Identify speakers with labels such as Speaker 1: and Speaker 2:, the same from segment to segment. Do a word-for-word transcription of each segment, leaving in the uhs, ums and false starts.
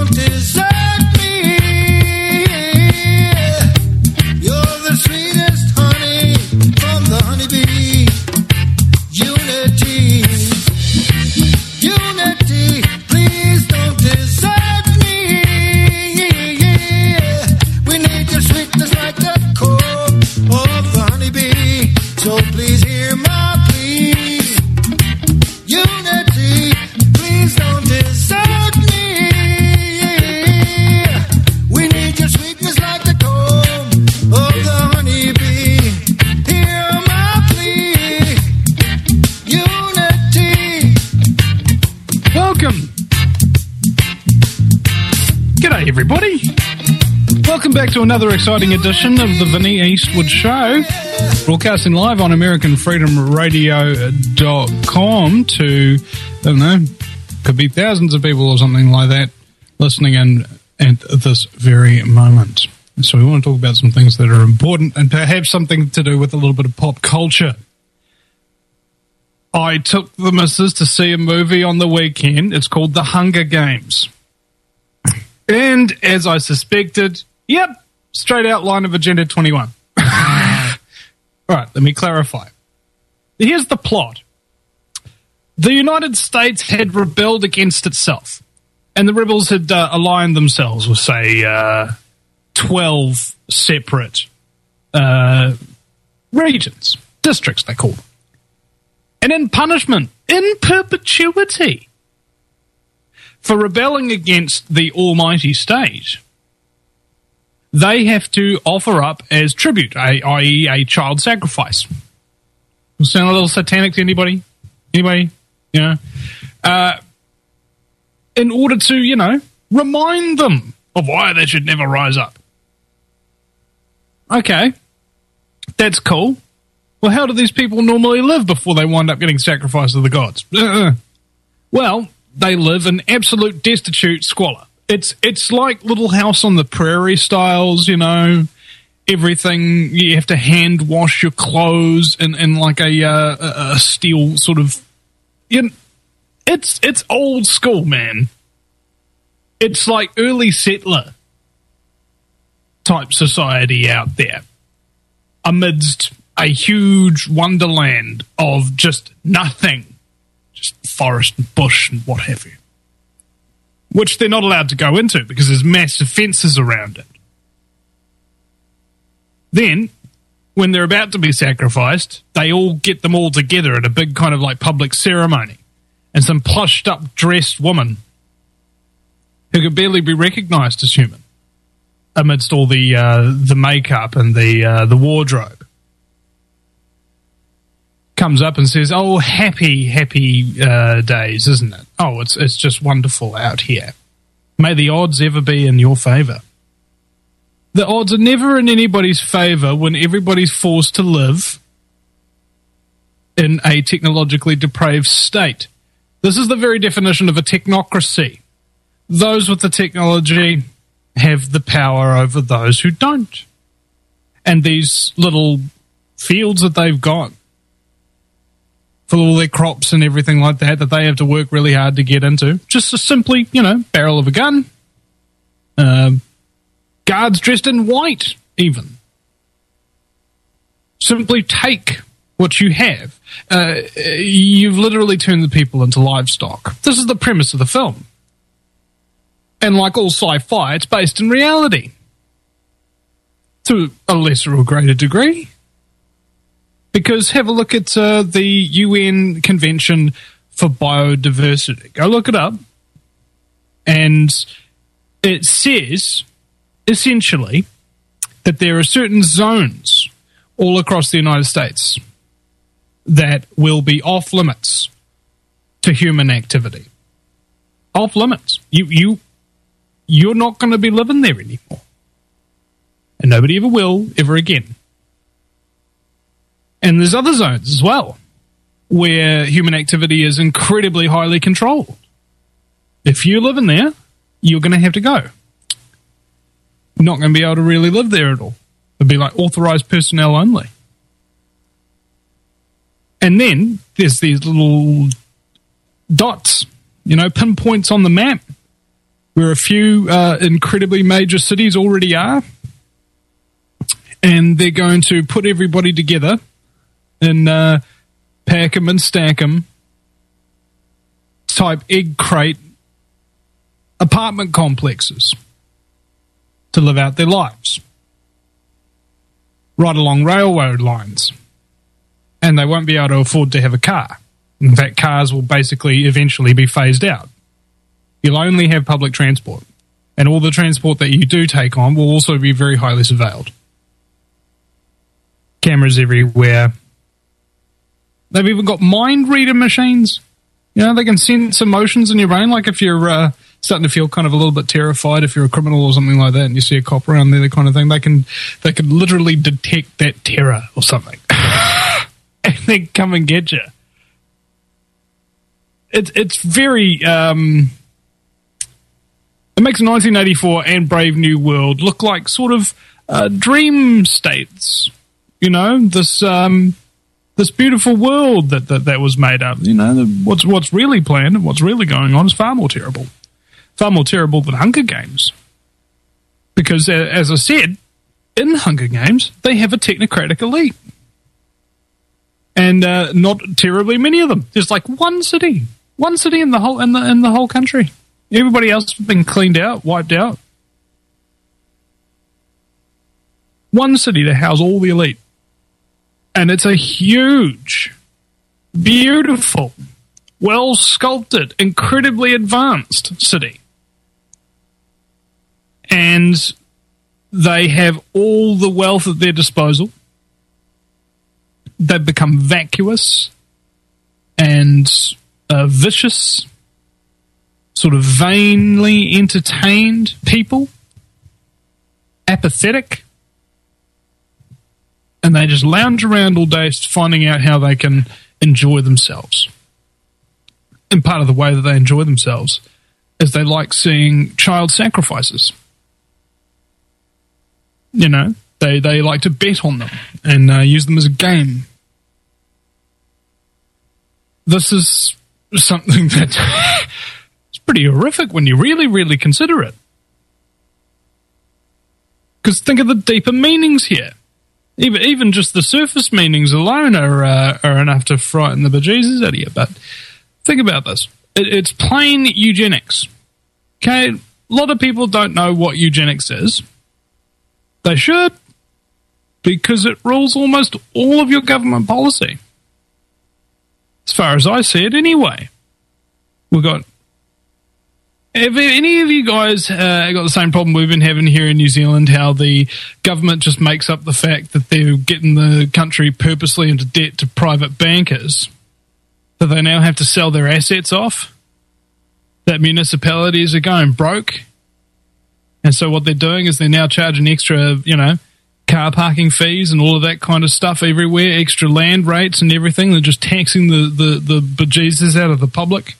Speaker 1: don't desert me. You're the sweetest honey from the honeybee. Unity, unity, please don't desert me. We need your sweetness like the comb of the honeybee. So please hear my plea. Unity, please don't desert me. We need your sweetness like the comb of the honeybee. Hear my plea. Unity.
Speaker 2: Welcome. G'day, everybody. Welcome back to another exciting edition of the Vinny Eastwood Show, broadcasting live on American Freedom Radio dot com to, I don't know, could be thousands of people or something like that listening in at this very moment. So we want to talk about some things that are important and perhaps something to do with a little bit of pop culture. I took the missus to see a movie on the weekend. It's called The Hunger Games. And as I suspected, yep, straight outline of Agenda twenty-one. All right, let me clarify. Here's the plot. The United States had rebelled against itself, and the rebels had uh, aligned themselves with, say, uh, twelve separate uh, regions, districts, they call them. And in punishment, in perpetuity, for rebelling against the almighty state, they have to offer up as tribute, that is a child sacrifice. Sound a little satanic to anybody? Anybody? You know? Uh, in order to, you know, remind them of why they should never rise up. Okay. That's cool. Well, how do these people normally live before they wind up getting sacrificed to the gods? Uh, well, they live in absolute destitute squalor. It's it's like Little House on the Prairie styles, you know, everything, you have to hand wash your clothes in, in like a, uh, a steel sort of, you know, it's, it's old school, man. It's like early settler type society out there amidst a huge wonderland of just nothing, just forest and bush and what have you, which they're not allowed to go into because there's massive fences around it. Then, when they're about to be sacrificed, they all get them all together at a big kind of like public ceremony, and some plushed up dressed woman who could barely be recognized as human amidst all the uh, the makeup and the uh, the wardrobe comes up and says, "Oh, happy, happy uh, days, isn't it? Oh, it's it's just wonderful out here. May the odds ever be in your favor." The odds are never in anybody's favor when everybody's forced to live in a technologically depraved state. This is the very definition of a technocracy. Those with the technology have the power over those who don't. And these little fields that they've got for all their crops and everything like that, that they have to work really hard to get into, just a simply, you know, barrel of a gun, um, guards dressed in white, even. Simply take what you have. Uh, you've literally turned the people into livestock. This is the premise of the film. And like all sci-fi, it's based in reality. To a lesser or greater degree. Because have a look at uh, the U N Convention for Biodiversity. Go look it up. And it says, essentially, that there are certain zones all across the United States that will be off limits to human activity. Off limits. You, you, you're not going to be living there anymore. And nobody ever will, ever again. And there's other zones as well where human activity is incredibly highly controlled. If you live in there, you're going to have to go. You're not going to be able to really live there at all. It'll be like authorized personnel only. And then there's these little dots, you know, pinpoints on the map where a few uh, incredibly major cities already are. And they're going to put everybody together in uh, pack 'em and stack 'em type egg crate apartment complexes to live out their lives right along railroad lines. And they won't be able to afford to have a car. In fact, cars will basically eventually be phased out. You'll only have public transport. And all the transport that you do take on will also be very highly surveilled. Cameras everywhere. They've even got mind reader machines. You know, they can sense emotions in your brain. Like if you're uh, starting to feel kind of a little bit terrified, if you're a criminal or something like that, and you see a cop around there, that kind of thing, they can they can literally detect that terror or something, and then come and get you. It's it's very. Um, it makes nineteen eighty-four and Brave New World look like sort of uh, dream states. You know, this. Um, This beautiful world that, that, that was made up, you know, the, what's what's really planned and what's really going on is far more terrible. Far more terrible than Hunger Games. Because, uh, as I said, in Hunger Games, they have a technocratic elite. And uh, not terribly many of them. There's like one city. One city in the whole in the in the whole country. Everybody else has been cleaned out, wiped out. One city to house all the elite. And it's a huge, beautiful, well-sculpted, incredibly advanced city. And they have all the wealth at their disposal. They've become vacuous and uh, vicious, sort of vainly entertained people, apathetic. And they just lounge around all day finding out how they can enjoy themselves. And part of the way that they enjoy themselves is they like seeing child sacrifices. You know, they, they like to bet on them and uh, use them as a game. This is something that is pretty horrific when you really, really consider it. Because think of the deeper meanings here. Even even just the surface meanings alone are uh, are enough to frighten the bejesus out of you. But think about this. It, it's plain eugenics. Okay? A lot of people don't know what eugenics is. They should. Because it rules almost all of your government policy. As far as I see it anyway. We've got... Have any of you guys uh, got the same problem we've been having here in New Zealand, how the government just makes up the fact that they're getting the country purposely into debt to private bankers, that they now have to sell their assets off, that municipalities are going broke, and so what they're doing is they're now charging extra, you know, car parking fees and all of that kind of stuff everywhere, extra land rates and everything. They're just taxing the, the, the bejesus out of the public.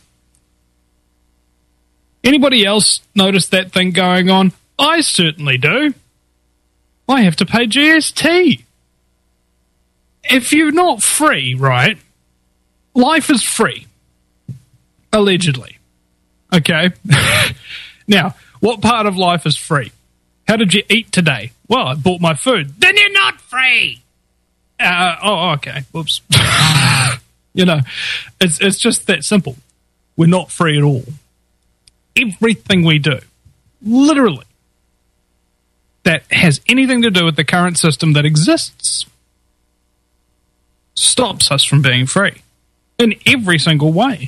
Speaker 2: Anybody else notice that thing going on? I certainly do. I have to pay G S T. If you're not free, right, life is free. Allegedly. Okay? Now, what part of life is free? How did you eat today? Well, I bought my food. Then you're not free! Uh, oh, okay. Whoops. You know, it's it's just that simple. We're not free at all. Everything we do, literally, that has anything to do with the current system that exists, stops us from being free in every single way.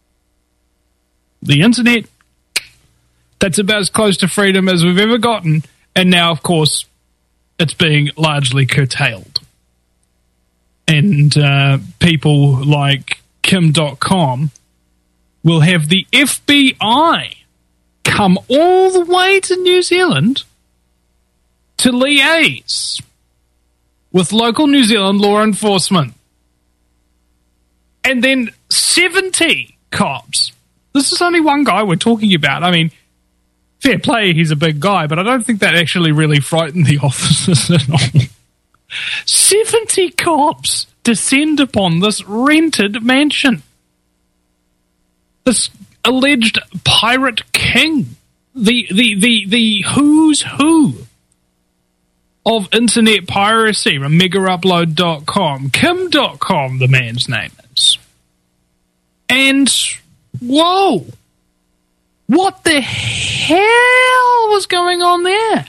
Speaker 2: The internet, that's about as close to freedom as we've ever gotten, and now, of course, it's being largely curtailed. And uh, people like Kim dot com will have the F B I come all the way to New Zealand to liaise with local New Zealand law enforcement. And then seventy cops. This is only one guy we're talking about. I mean, fair play, he's a big guy, but I don't think that actually really frightened the officers at all. seventy cops descend upon this rented mansion. This alleged pirate king. the, the, the, the who's who of internet piracy, mega upload dot com, kim dot com, the man's name is. And, whoa, what the hell was going on there?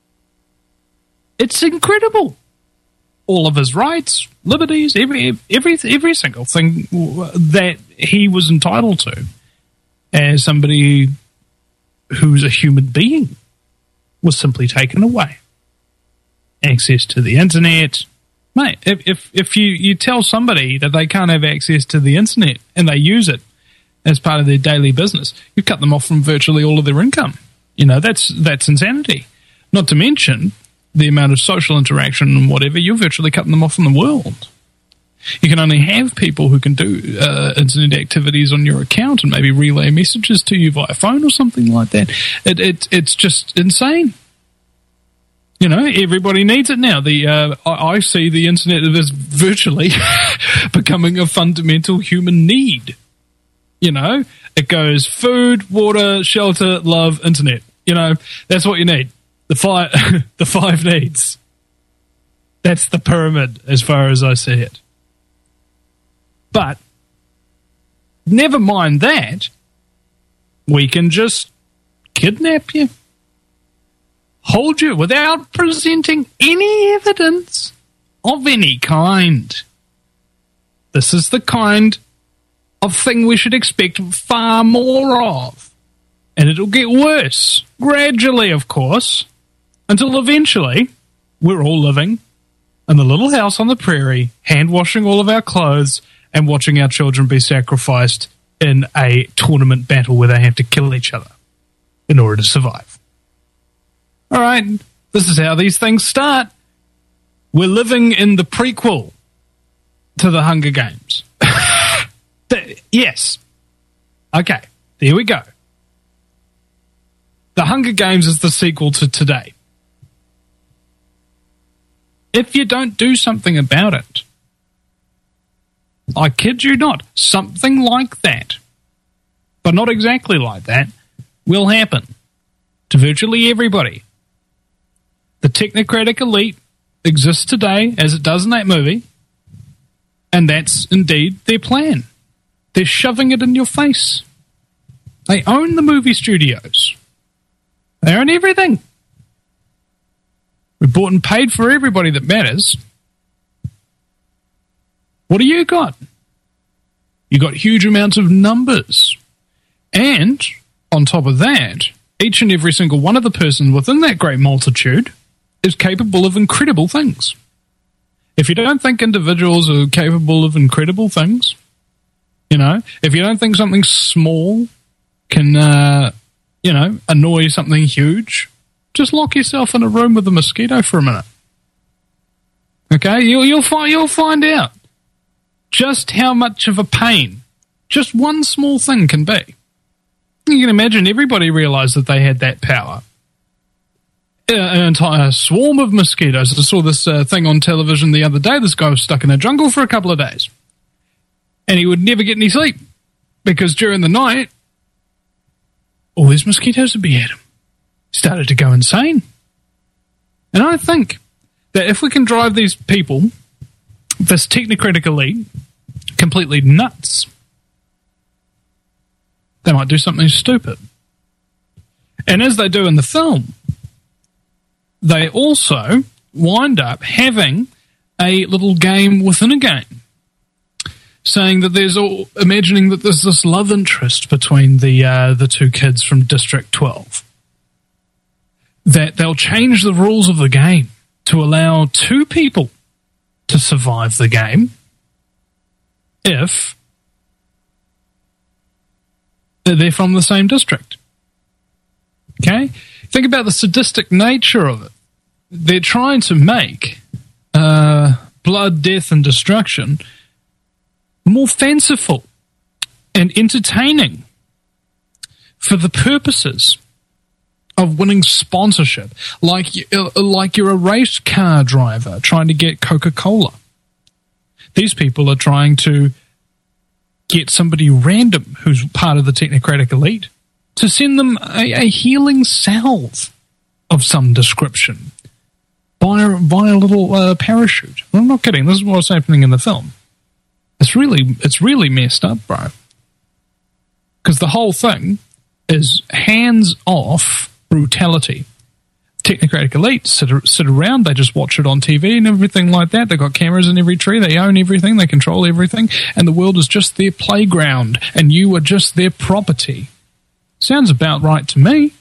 Speaker 2: It's incredible. All of his rights, liberties, every every every single thing that he was entitled to as somebody who's a human being was simply taken away. Access to the internet. Mate, if, if, if you, you tell somebody that they can't have access to the internet and they use it as part of their daily business, you cut them off from virtually all of their income. You know, that's that's insanity. Not to mention the amount of social interaction and whatever, you're virtually cutting them off from the world. You can only have people who can do uh, internet activities on your account and maybe relay messages to you via phone or something like that. It, it, it's just insane. You know, everybody needs it now. The uh, I, I see the internet as virtually becoming a fundamental human need. You know, it goes food, water, shelter, love, internet. You know, that's what you need. The five, the five needs. That's the pyramid as far as I see it. But never mind that. We can just kidnap you, hold you without presenting any evidence of any kind. This is the kind of thing we should expect far more of. And it'll get worse, gradually, of course, until eventually we're all living in the little house on the prairie, hand-washing all of our clothes and watching our children be sacrificed in a tournament battle where they have to kill each other in order to survive. All right, this is how these things start. We're living in the prequel to the Hunger Games. the, yes. Okay, there we go. The Hunger Games is the sequel to today. If you don't do something about it, I kid you not, something like that, but not exactly like that, will happen to virtually everybody. The technocratic elite exists today as it does in that movie, and that's indeed their plan. They're shoving it in your face. They own the movie studios. They own everything. We bought and paid for everybody that matters. What do you got? You got huge amounts of numbers. And on top of that, each and every single one of the persons within that great multitude is capable of incredible things. If you don't think individuals are capable of incredible things, you know, if you don't think something small can, uh, you know, annoy something huge, just lock yourself in a room with a mosquito for a minute. Okay, you'll you'll find you'll find out just how much of a pain just one small thing can be. You can imagine everybody realised that they had that power. An entire swarm of mosquitoes. I saw this uh, thing on television the other day. This guy was stuck in a jungle for a couple of days, and he would never get any sleep because during the night, all these mosquitoes would be at him. Started to go insane. And I think that if we can drive these people, this technocratic elite, completely nuts, they might do something stupid. And as they do in the film, they also wind up having a little game within a game, saying that there's all, imagining that there's this love interest between the uh, the two kids from District twelve. That they'll change the rules of the game to allow two people to survive the game if they're from the same district. Okay? Think about the sadistic nature of it. They're trying to make uh, blood, death, and destruction more fanciful and entertaining for the purposes of winning sponsorship, like like you're a race car driver trying to get Coca-Cola. These people are trying to get somebody random who's part of the technocratic elite to send them a, a healing salve of some description by, by a little uh, parachute. I'm not kidding. This is what's happening in the film. It's really, it's really messed up, bro. Because the whole thing is hands-off brutality. Technocratic elite sit, sit around, they just watch it on T V and everything like that. They've got cameras in every tree, they own everything, they control everything, and the world is just their playground, and you are just their property. Sounds about right to me.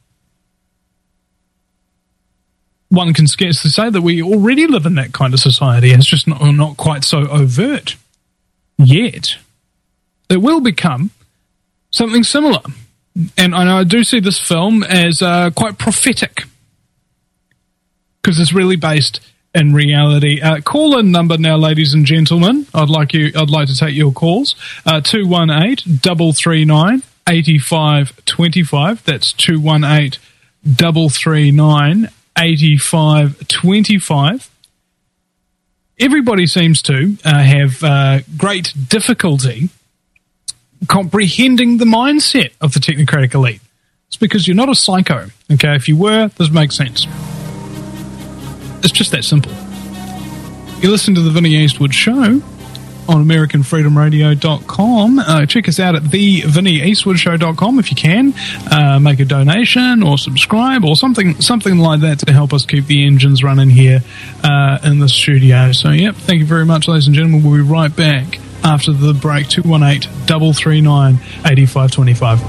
Speaker 2: One can scarcely say that we already live in that kind of society. It's just not, not quite so overt yet. It will become something similar. And I do see this film as uh, quite prophetic, because it's really based in reality. Uh, call in number now, ladies and gentlemen. I'd like you. I'd like to take your calls. Uh, two one eight double three nine eighty five twenty five. That's two one eight double three nine eighty five twenty five. Everybody seems to uh, have uh, great difficulty comprehending the mindset of the technocratic elite. It's because you're not a psycho. Okay, if you were, this makes sense. It's just that simple. You listen to the Vinnie Eastwood Show on American Freedom Radio dot com. Uh, check us out at the Vinnie Eastwood Show dot com if you can. Uh, make a donation or subscribe or something something like that to help us keep the engines running here uh, in the studio. So, yep, thank you very much, ladies and gentlemen. We'll be right back after the break. Two one eight double three nine eighty five twenty five.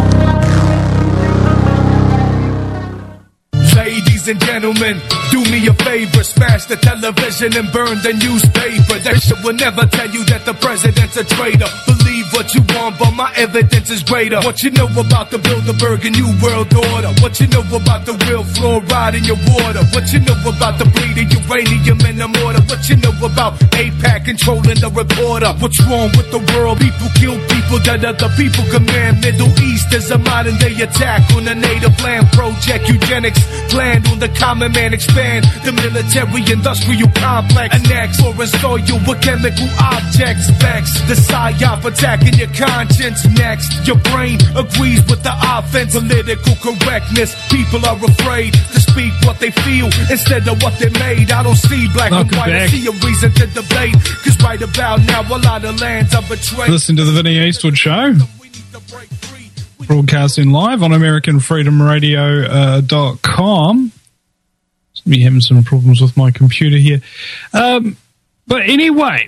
Speaker 3: Ladies and gentlemen, do me a favor, smash the television and burn the newspaper. That shit will never tell you that the president's a traitor. Believe what you want, but my evidence is greater. What you know about the Bilderberg and New World Order? What you know about the real fluoride in your water? What you know about the bleeding uranium in the mortar? What you know about AIPAC controlling the reporter? What's wrong with the world? People kill people that other people command. Middle East is a modern day attack on the native land project. Eugenics land on the common man, expand the military industrial complex, annex or install you with chemical objects. Vex the psyop attacking your conscience. Next, your brain agrees with the offense. Political correctness, people are afraid to speak what they feel instead of what they made. I don't see black
Speaker 2: Welcome
Speaker 3: and white,
Speaker 2: back.
Speaker 3: I see a reason to debate, cause right about now a lot of lands are betrayed.
Speaker 2: Listen to the Vinnie Eastwood Show, broadcasting live on American Freedom Radio dot com. Me having some problems with my computer here. Um, but anyway,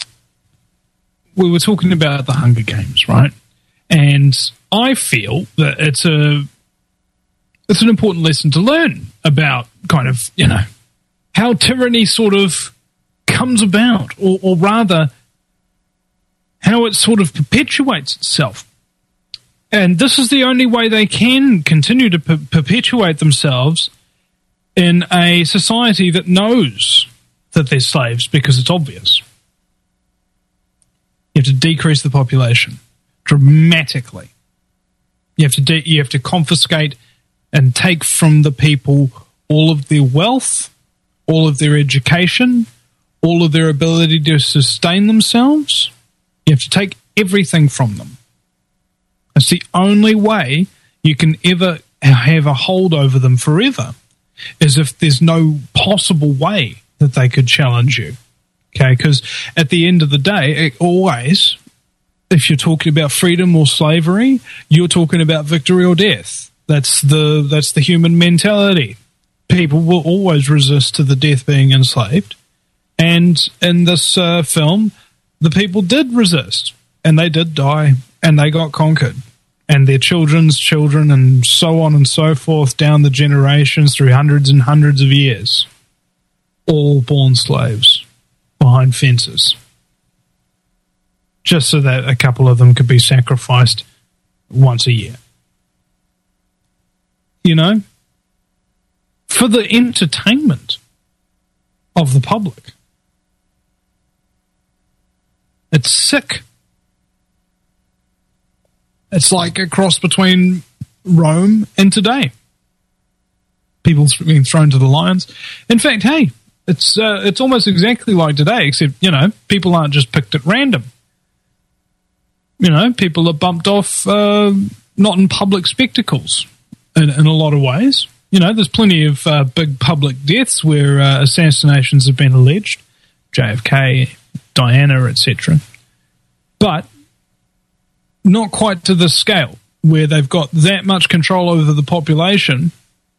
Speaker 2: we were talking about the Hunger Games, right? And I feel that it's a it's an important lesson to learn about kind of, you know, how tyranny sort of comes about, or, or rather, how it sort of perpetuates itself. And this is the only way they can continue to per- perpetuate themselves in a society that knows that they're slaves, because it's obvious. You have to decrease the population dramatically. You have to de- you have to confiscate and take from the people all of their wealth, all of their education, all of their ability to sustain themselves. You have to take everything from them. It's the only way you can ever have a hold over them forever, is if there's no possible way that they could challenge you. Okay, because at the end of the day, it always, if you're talking about freedom or slavery, you're talking about victory or death. That's the that's the human mentality. People will always resist to the death being enslaved. And in this uh, film, the people did resist, and they did die, and they got conquered. And their children's children, and so on and so forth, down the generations through hundreds and hundreds of years, all born slaves behind fences, just so that a couple of them could be sacrificed once a year. You know? For the entertainment of the public. It's sick. It's like a cross between Rome and today. People being thrown to the lions. In fact, hey, it's uh, it's almost exactly like today, except, you know, people aren't just picked at random. You know, people are bumped off uh, not in public spectacles in, in a lot of ways. You know, there's plenty of uh, big public deaths where uh, assassinations have been alleged, J F K, Diana, et cetera. But not quite to this scale, where they've got that much control over the population,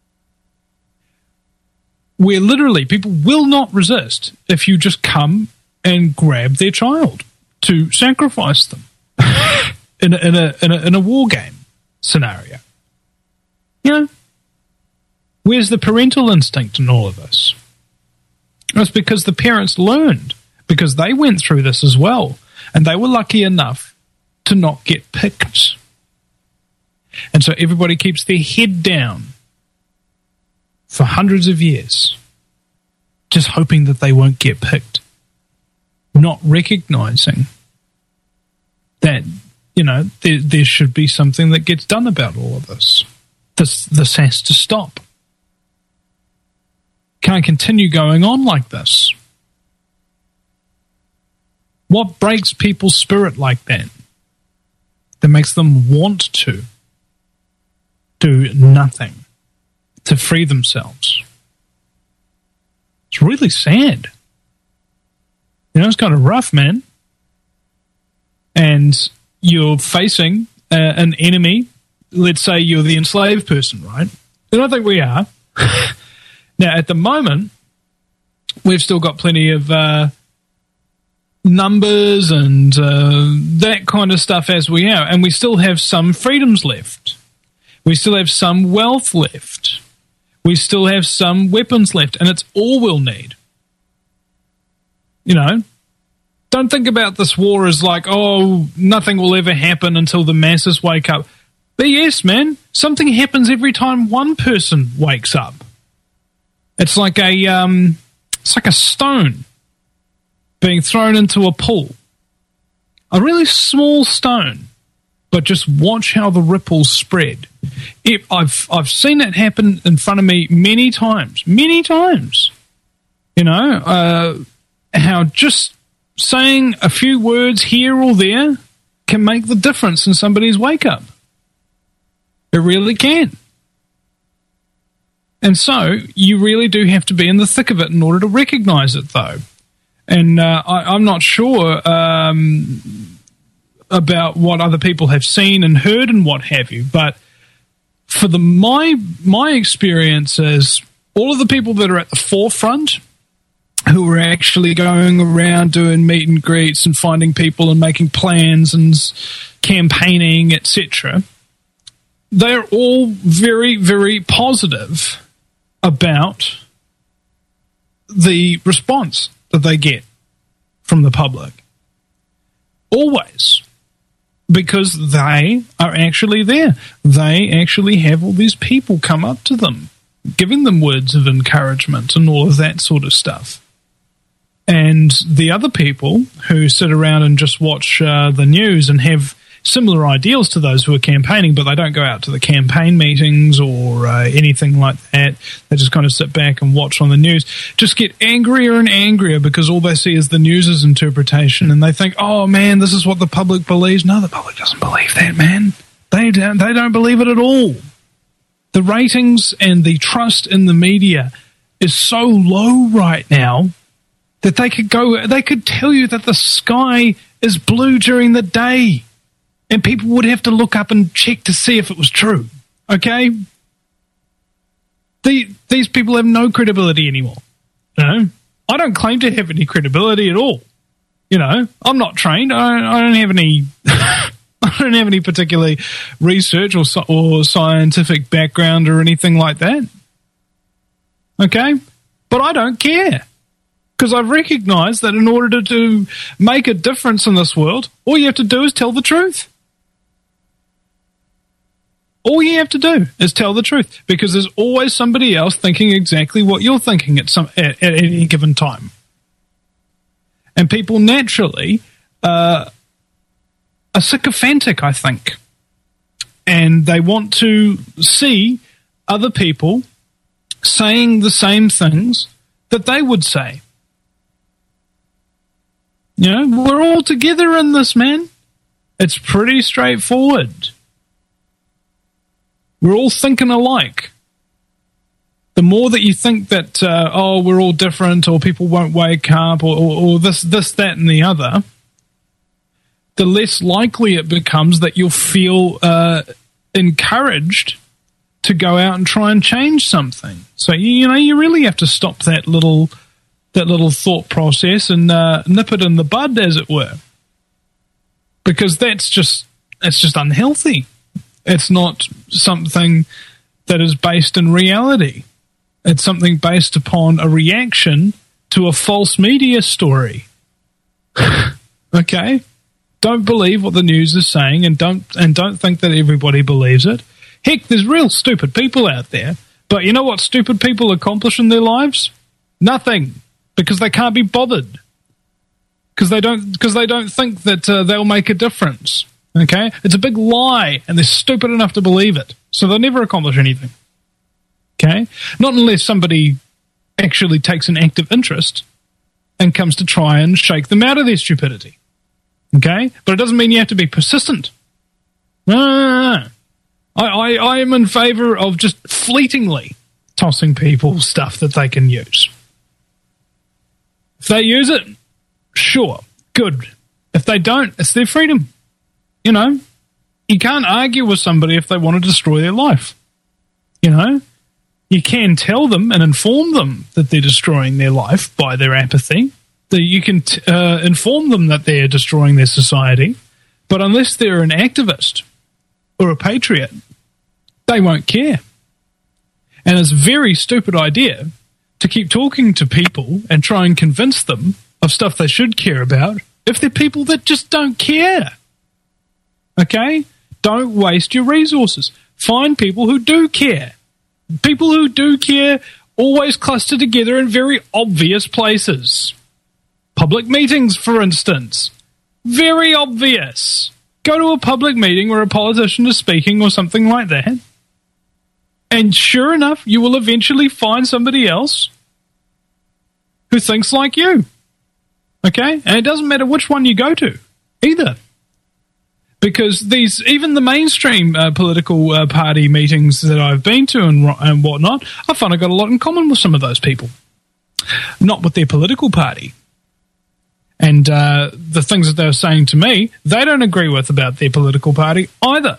Speaker 2: where literally people will not resist if you just come and grab their child to sacrifice them in, a, in, a, in, a, in a war game scenario. You know, where's the parental instinct in all of this? It's because the parents learned, because they went through this as well, and they were lucky enough to not get picked. And so everybody keeps their head down for hundreds of years, just hoping that they won't get picked, not recognizing that, you know, there, there should be something that gets done about all of this. This, this has to stop. Can't continue going on like this. What breaks people's spirit like that? That makes them want to do nothing to free themselves. It's really sad. You know, it's kind of rough, man. And you're facing uh, an enemy. Let's say you're the enslaved person, right? And I think we are. Now, at the moment, we've still got plenty of uh, numbers and uh, that kind of stuff as we are, and we still have some freedoms left. We still have some wealth left. We still have some weapons left, and it's all we'll need. You know, don't think about this war as like, oh, nothing will ever happen until the masses wake up. But yes, man, something happens every time one person wakes up. It's like a um, it's like a stone being thrown into a pool. A really small stone, but just watch how the ripples spread. It, I've I've seen it happen in front of me many times, many times. You know, uh, how just saying a few words here or there can make the difference in somebody's wake up. It really can. And so you really do have to be in the thick of it in order to recognize it, though. And uh, I, I'm not sure um, about what other people have seen and heard and what have you, but for the my my experience is all of the people that are at the forefront, who are actually going around doing meet and greets and finding people and making plans and campaigning, et cetera, they're all very, very positive about the response that they get from the public. Always. Because they are actually there. They actually have all these people come up to them, giving them words of encouragement and all of that sort of stuff. And the other people who sit around and just watch uh, the news and have similar ideals to those who are campaigning, but they don't go out to the campaign meetings or uh, anything like that. They just kind of sit back and watch on the news, just get angrier and angrier because all they see is the news's interpretation, and they think, oh man, this is what the public believes. No, the public doesn't believe that, man. They don't, they don't believe it at all. The ratings and the trust in the media is so low right now that they could go, they could tell you that the sky is blue during the day, and people would have to look up and check to see if it was true. Okay? The, these people have no credibility anymore. You know? I don't claim to have any credibility at all. You know, I'm not trained. I, I don't have any. I don't have any particular research or or scientific background or anything like that. Okay, but I don't care, because I've recognized that in order to, to make a difference in this world, all you have to do is tell the truth. All you have to do is tell the truth, because there's always somebody else thinking exactly what you're thinking at some at, at any given time. And people naturally uh, are sycophantic, I think. And they want to see other people saying the same things that they would say. You know, we're all together in this, man. It's pretty straightforward. We're all thinking alike. The more that you think that, uh, oh, we're all different, or people won't wake up, or, or, or this, this, that, and the other, the less likely it becomes that you'll feel uh, encouraged to go out and try and change something. So, you know, you really have to stop that little that little thought process and uh, nip it in the bud, as it were. Because that's just, it's just unhealthy. It's not something that is based in reality. It's something based upon a reaction to a false media story. Okay? Don't believe what the news is saying, and don't and don't think that everybody believes it. Heck, there's real stupid people out there. But you know what stupid people accomplish in their lives? Nothing. Because they can't be bothered. Because they don't because they don't think that uh, they'll make a difference. Okay? It's a big lie, and they're stupid enough to believe it. So they'll never accomplish anything. Okay? Not unless somebody actually takes an active interest and comes to try and shake them out of their stupidity. Okay? But it doesn't mean you have to be persistent. No, no, no, no. I, I, I am in favor of just fleetingly tossing people stuff that they can use. If they use it, sure, good. If they don't, it's their freedom. You know, you can't argue with somebody if they want to destroy their life. You know, you can tell them and inform them that they're destroying their life by their apathy. That you can t- uh, inform them that they're destroying their society, but unless they're an activist or a patriot, they won't care. And it's a very stupid idea to keep talking to people and try and convince them of stuff they should care about if they're people that just don't care. Okay? Don't waste your resources. Find people who do care. People who do care always cluster together in very obvious places. Public meetings, for instance. Very obvious. Go to a public meeting where a politician is speaking or something like that, and sure enough, you will eventually find somebody else who thinks like you. Okay? And it doesn't matter which one you go to, either. Because these, even the mainstream uh, political uh, party meetings that I've been to and, and whatnot, I find I've got a lot in common with some of those people. Not with their political party. And uh, the things that they're saying to me, they don't agree with about their political party either.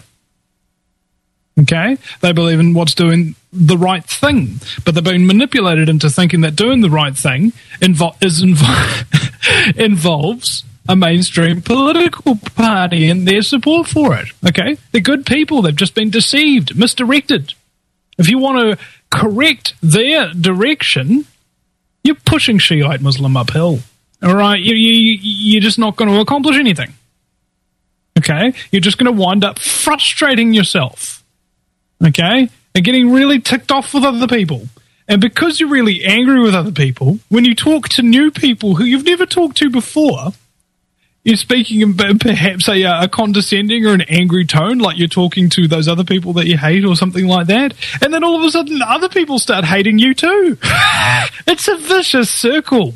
Speaker 2: Okay? They believe in what's doing the right thing, but they've been manipulated into thinking that doing the right thing invo- is invo- involves a mainstream political party and their support for it. Okay? They're good people. They've just been deceived, misdirected. If you want to correct their direction, you're pushing Shiite Muslim uphill. All right? You, you, you're just not going to accomplish anything. Okay? You're just going to wind up frustrating yourself. Okay? And getting really ticked off with other people. And because you're really angry with other people, when you talk to new people who you've never talked to before, you're speaking in perhaps a, a condescending or an angry tone, like you're talking to those other people that you hate or something like that. And then all of a sudden, other people start hating you too. It's a vicious circle.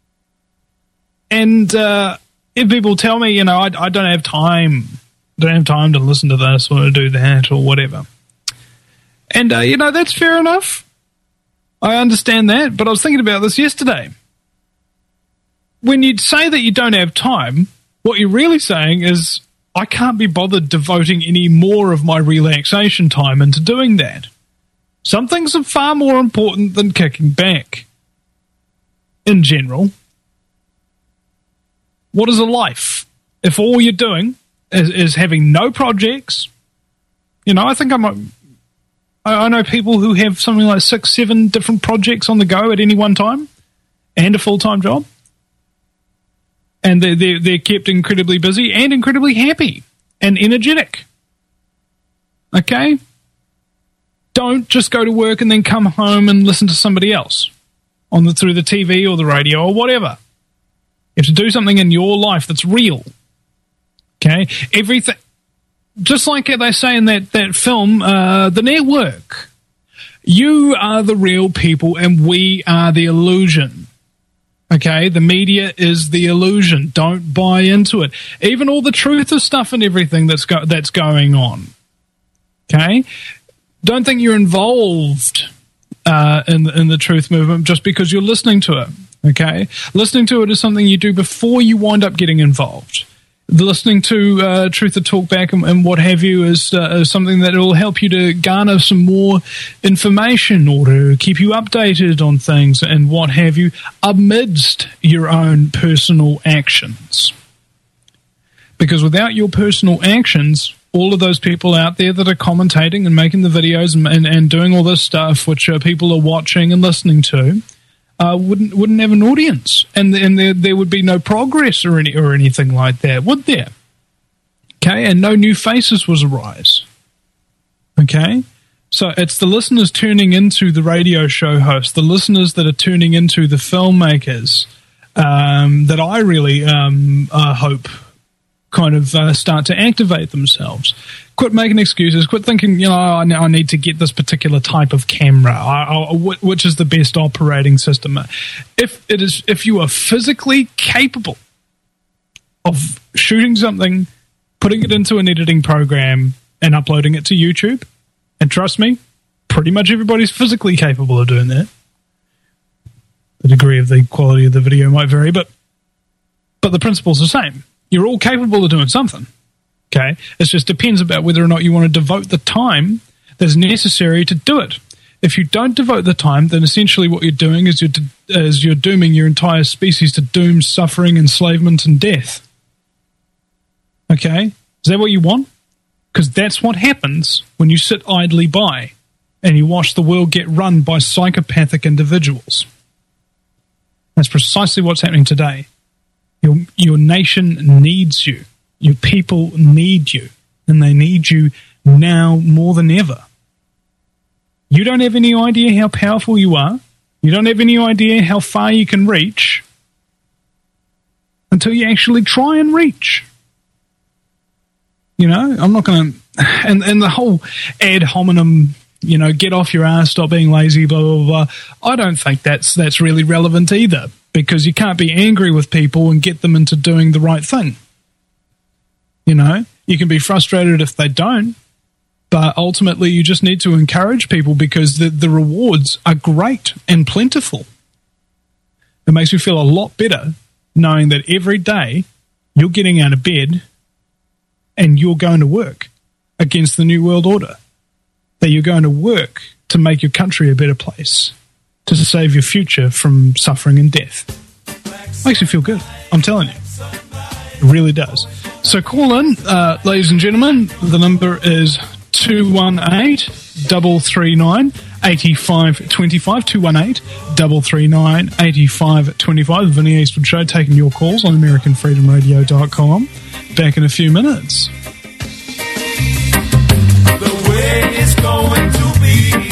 Speaker 2: And uh, if people tell me, you know, I, I don't have time, don't have time to listen to this or to do that or whatever. And, uh, you know, that's fair enough. I understand that, but I was thinking about this yesterday. When you say that you don't have time, what you're really saying is, I can't be bothered devoting any more of my relaxation time into doing that. Some things are far more important than kicking back. In general. What is a life? If all you're doing is, is having no projects, you know, I think I'm... A, I know people who have something like six, seven different projects on the go at any one time and a full-time job. And they're, they're, they're kept incredibly busy and incredibly happy and energetic. Okay? Don't just go to work and then come home and listen to somebody else on the, through the T V or the radio or whatever. You have to do something in your life that's real. Okay? Everything... Just like they say in that, that film, uh, The Network, you are the real people and we are the illusion. Okay? The media is the illusion. Don't buy into it. Even all the truth of stuff and everything that's go- that's going on. Okay? don't think you're involved uh, in, the, in the truth movement just because you're listening to it, okay? Listening to it is something you do before you wind up getting involved. Listening to uh, Truth or Talkback and, and what have you is, uh, is something that will help you to garner some more information or to keep you updated on things and what have you amidst your own personal actions. Because without your personal actions, all of those people out there that are commentating and making the videos and, and, and doing all this stuff, which uh, people are watching and listening to, Uh, wouldn't wouldn't have an audience, and and there there would be no progress or any or anything like that, would there? Okay, and no new faces was arise. Okay, so it's the listeners turning into the radio show hosts, the listeners that are turning into the filmmakers um, that I really um, uh, hope kind of uh, start to activate themselves. Quit making excuses. Quit thinking, you know, I, I need to get this particular type of camera, I, I, which is the best operating system. If it is, if you are physically capable of shooting something, putting it into an editing program, and uploading it to YouTube, and trust me, pretty much everybody's physically capable of doing that. The degree of the quality of the video might vary, but but the principle's the same. You're all capable of doing something. Okay, it just depends about whether or not you want to devote the time that's necessary to do it. If you don't devote the time, then essentially what you're doing is you're, is you're dooming your entire species to doom, suffering, enslavement, and death. Okay, is that what you want? Because that's what happens when you sit idly by and you watch the world get run by psychopathic individuals. That's precisely what's happening today. Your, your nation needs you. Your people need you, and they need you now more than ever. You don't have any idea how powerful you are. You don't have any idea how far you can reach until you actually try and reach. You know, I'm not going to... And, and the whole ad hominem, you know, get off your ass, stop being lazy, blah, blah, blah. I don't think that's that's really relevant either, because you can't be angry with people and get them into doing the right thing. You know, you can be frustrated if they don't, but ultimately you just need to encourage people because the, the rewards are great and plentiful. It makes me feel a lot better knowing that every day you're getting out of bed and you're going to work against the New World Order, that you're going to work to make your country a better place, to save your future from suffering and death. Makes me feel good, I'm telling you. It really does. So call in, uh, ladies and gentlemen. The number is two one eight, three three nine, eight five two five, two one eight, three three nine, eight five two five. The Vinnie Eastwood Show, taking your calls on American Freedom Radio dot com. Back in a few minutes.
Speaker 3: The way it's going to be.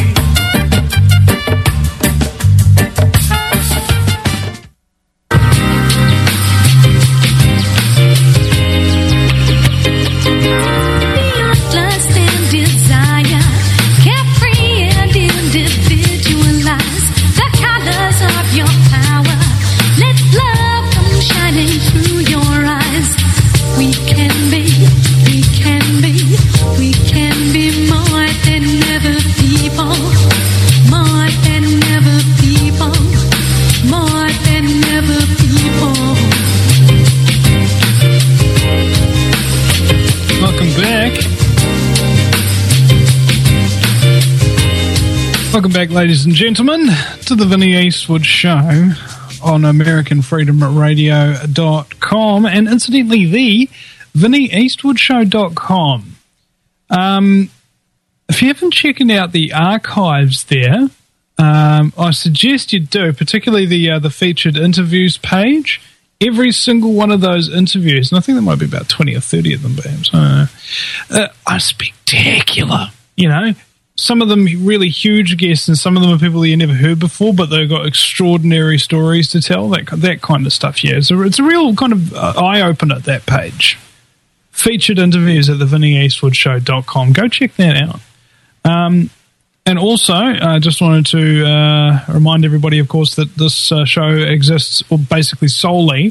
Speaker 2: Welcome back, ladies and gentlemen, to the Vinnie Eastwood Show on American Freedom Radio dot com, and incidentally, the Vinnie Eastwood Show dot com. Um, if you haven't checked out the archives there, um, I suggest you do, particularly the uh, the featured interviews page. Every single one of those interviews, and I think there might be about twenty or thirty of them, perhaps, uh, uh, are spectacular, you know. Some of them really huge guests, and some of them are people that you never heard before, but they've got extraordinary stories to tell, that that kind of stuff, yeah. So it's a real kind of uh, eye-opener, that page. Featured interviews at the Vinnie Eastwood Show dot com. Go check that out. Um, and also, I uh, just wanted to uh, remind everybody, of course, that this uh, show exists well, basically solely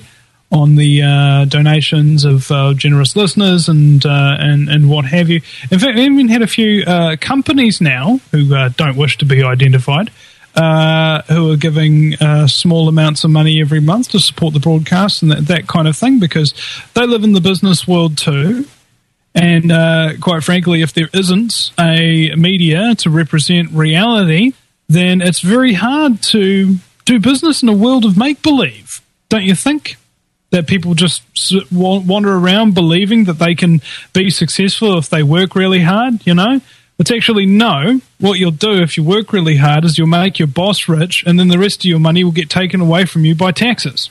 Speaker 2: on the uh, donations of uh, generous listeners and, uh, and and what have you. In fact, we even had a few uh, companies now who uh, don't wish to be identified, uh, who are giving uh, small amounts of money every month to support the broadcast and that, that kind of thing, because they live in the business world too. And uh, quite frankly, if there isn't a media to represent reality, then it's very hard to do business in a world of make-believe, don't you think? That people just wander around believing that they can be successful if they work really hard, you know? It's actually no. What you'll do if you work really hard is you'll make your boss rich, and then the rest of your money will get taken away from you by taxes.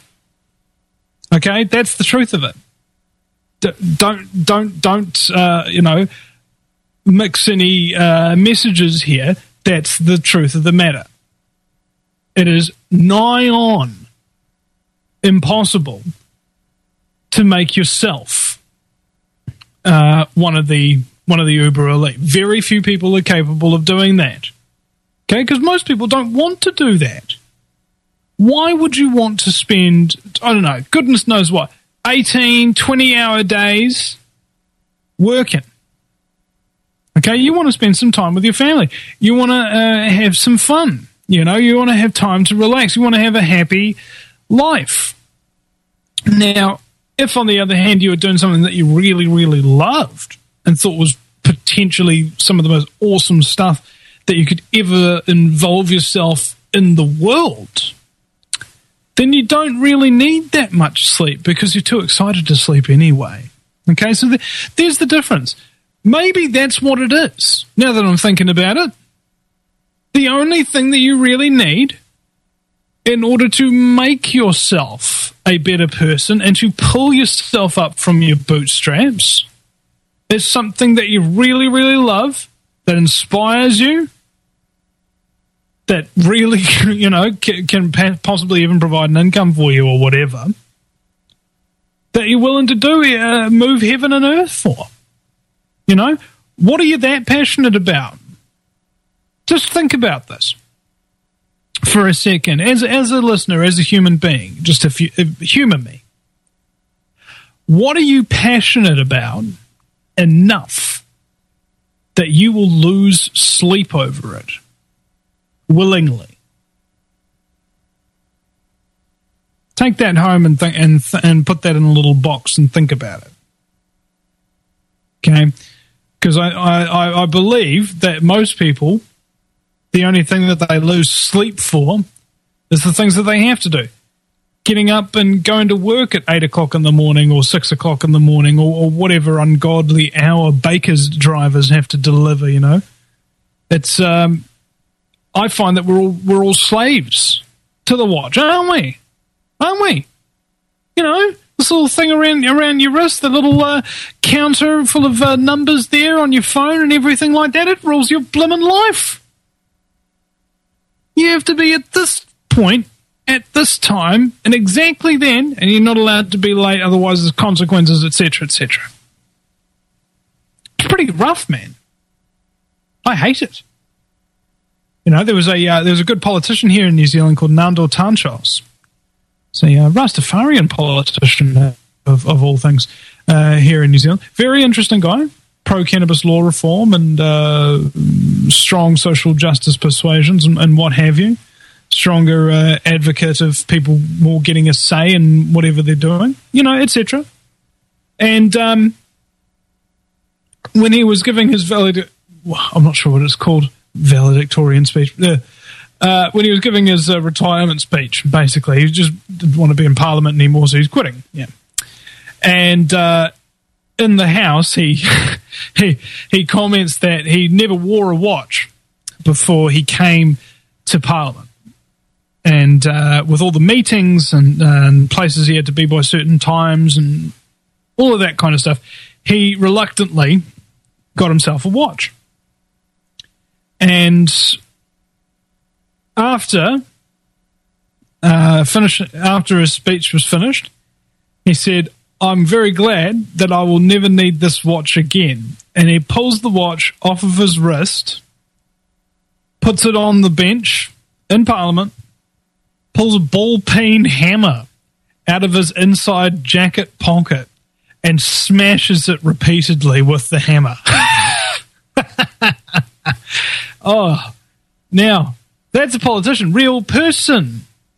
Speaker 2: Okay? That's the truth of it. D- don't, don't, don't, uh, you know, mix any uh, messages here. That's the truth of the matter. It is nigh on impossible to make yourself uh, one of the one of the uber elite. Very few people are capable of doing that. Okay, because most people don't want to do that. Why would you want to spend, I don't know, goodness knows what, eighteen, twenty-hour days working? Okay, you want to spend some time with your family. You want to uh, have some fun. You know, you want to have time to relax. You want to have a happy life. Now, if, on the other hand, you were doing something that you really, really loved and thought was potentially some of the most awesome stuff that you could ever involve yourself in the world, then you don't really need that much sleep because you're too excited to sleep anyway. Okay, so the, there's the difference. Maybe that's what it is. Now that I'm thinking about it, the only thing that you really need in order to make yourself a better person and to pull yourself up from your bootstraps is something that you really, really love, that inspires you, that really, you know, can, can possibly even provide an income for you or whatever, that you're willing to do, uh, move heaven and earth for. You know, what are you that passionate about? Just think about this for a second. As, as a listener, as a human being, just if you, if, humor me. What are you passionate about enough that you will lose sleep over it willingly? Take that home and think, and th- and put that in a little box and think about it. Okay, because I, I I believe that most people, the only thing that they lose sleep for is the things that they have to do. Getting up and going to work at eight o'clock in the morning or six o'clock in the morning or, or whatever ungodly hour bakers drivers have to deliver, you know. It's, um, I find that we're all, we're all slaves to the watch, aren't we? Aren't we? You know, this little thing around, around your wrist, the little uh, counter full of uh, numbers there on your phone and everything like that, it rules your blimmin' life. You have to be at this point, at this time, and exactly then, and you're not allowed to be late, otherwise there's consequences, et cetera, et cetera. It's pretty rough, man. I hate it. You know, there was a uh, there was a good politician here in New Zealand called Nandor Tanchos. It's a uh, Rastafarian politician, uh, of, of all things, uh, here in New Zealand. Very interesting guy. Pro-cannabis law reform and uh, strong social justice persuasions and, and what have you. Stronger uh, advocate of people more getting a say in whatever they're doing, you know, et cetera. And um, when he was giving his valedict, well, I'm not sure what it's called, valedictorian speech. Uh, uh, when he was giving his uh, retirement speech, basically, he just didn't want to be in Parliament anymore, so he's quitting. Yeah, and. Uh, In the House, he he he comments that he never wore a watch before he came to Parliament, and uh, with all the meetings and, uh, and places he had to be by certain times and all of that kind of stuff, he reluctantly got himself a watch. And after uh, finish after his speech was finished, he said, "I'm very glad that I will never need this watch again." And he pulls the watch off of his wrist, puts it on the bench in Parliament, pulls a ball peen hammer out of his inside jacket pocket and smashes it repeatedly with the hammer. Oh, now, that's a politician. Real person.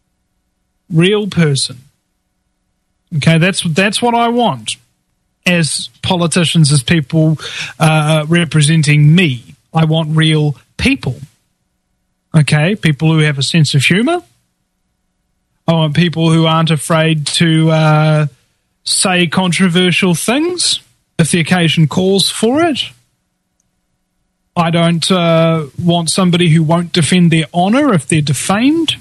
Speaker 2: Real person. Okay, that's that's what I want as politicians, as people uh, representing me. I want real people. Okay, people who have a sense of humour. I want people who aren't afraid to uh, say controversial things if the occasion calls for it. I don't uh, want somebody who won't defend their honour if they're defamed.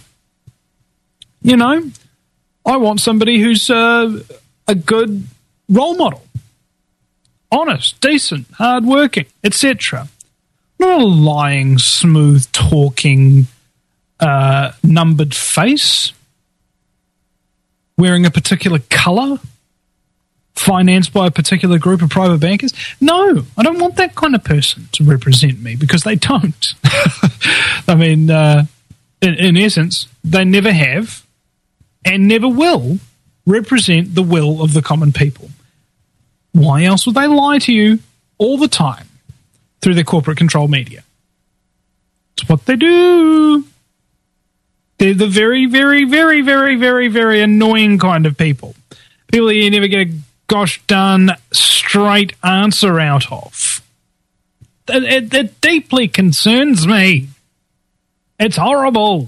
Speaker 2: You know, I want somebody who's uh, a good role model. Honest, decent, hard-working, et cetera. Not a lying, smooth-talking, uh, numbered face. Wearing a particular colour. Financed by a particular group of private bankers. No, I don't want that kind of person to represent me because they don't. I mean, uh, in, in essence, they never have and never will represent the will of the common people. Why else would they lie to you all the time through their corporate control media? It's what they do. They're the very, very, very, very, very, very annoying kind of people. People that you never get a gosh darn straight answer out of. It, it, it deeply concerns me. It's horrible.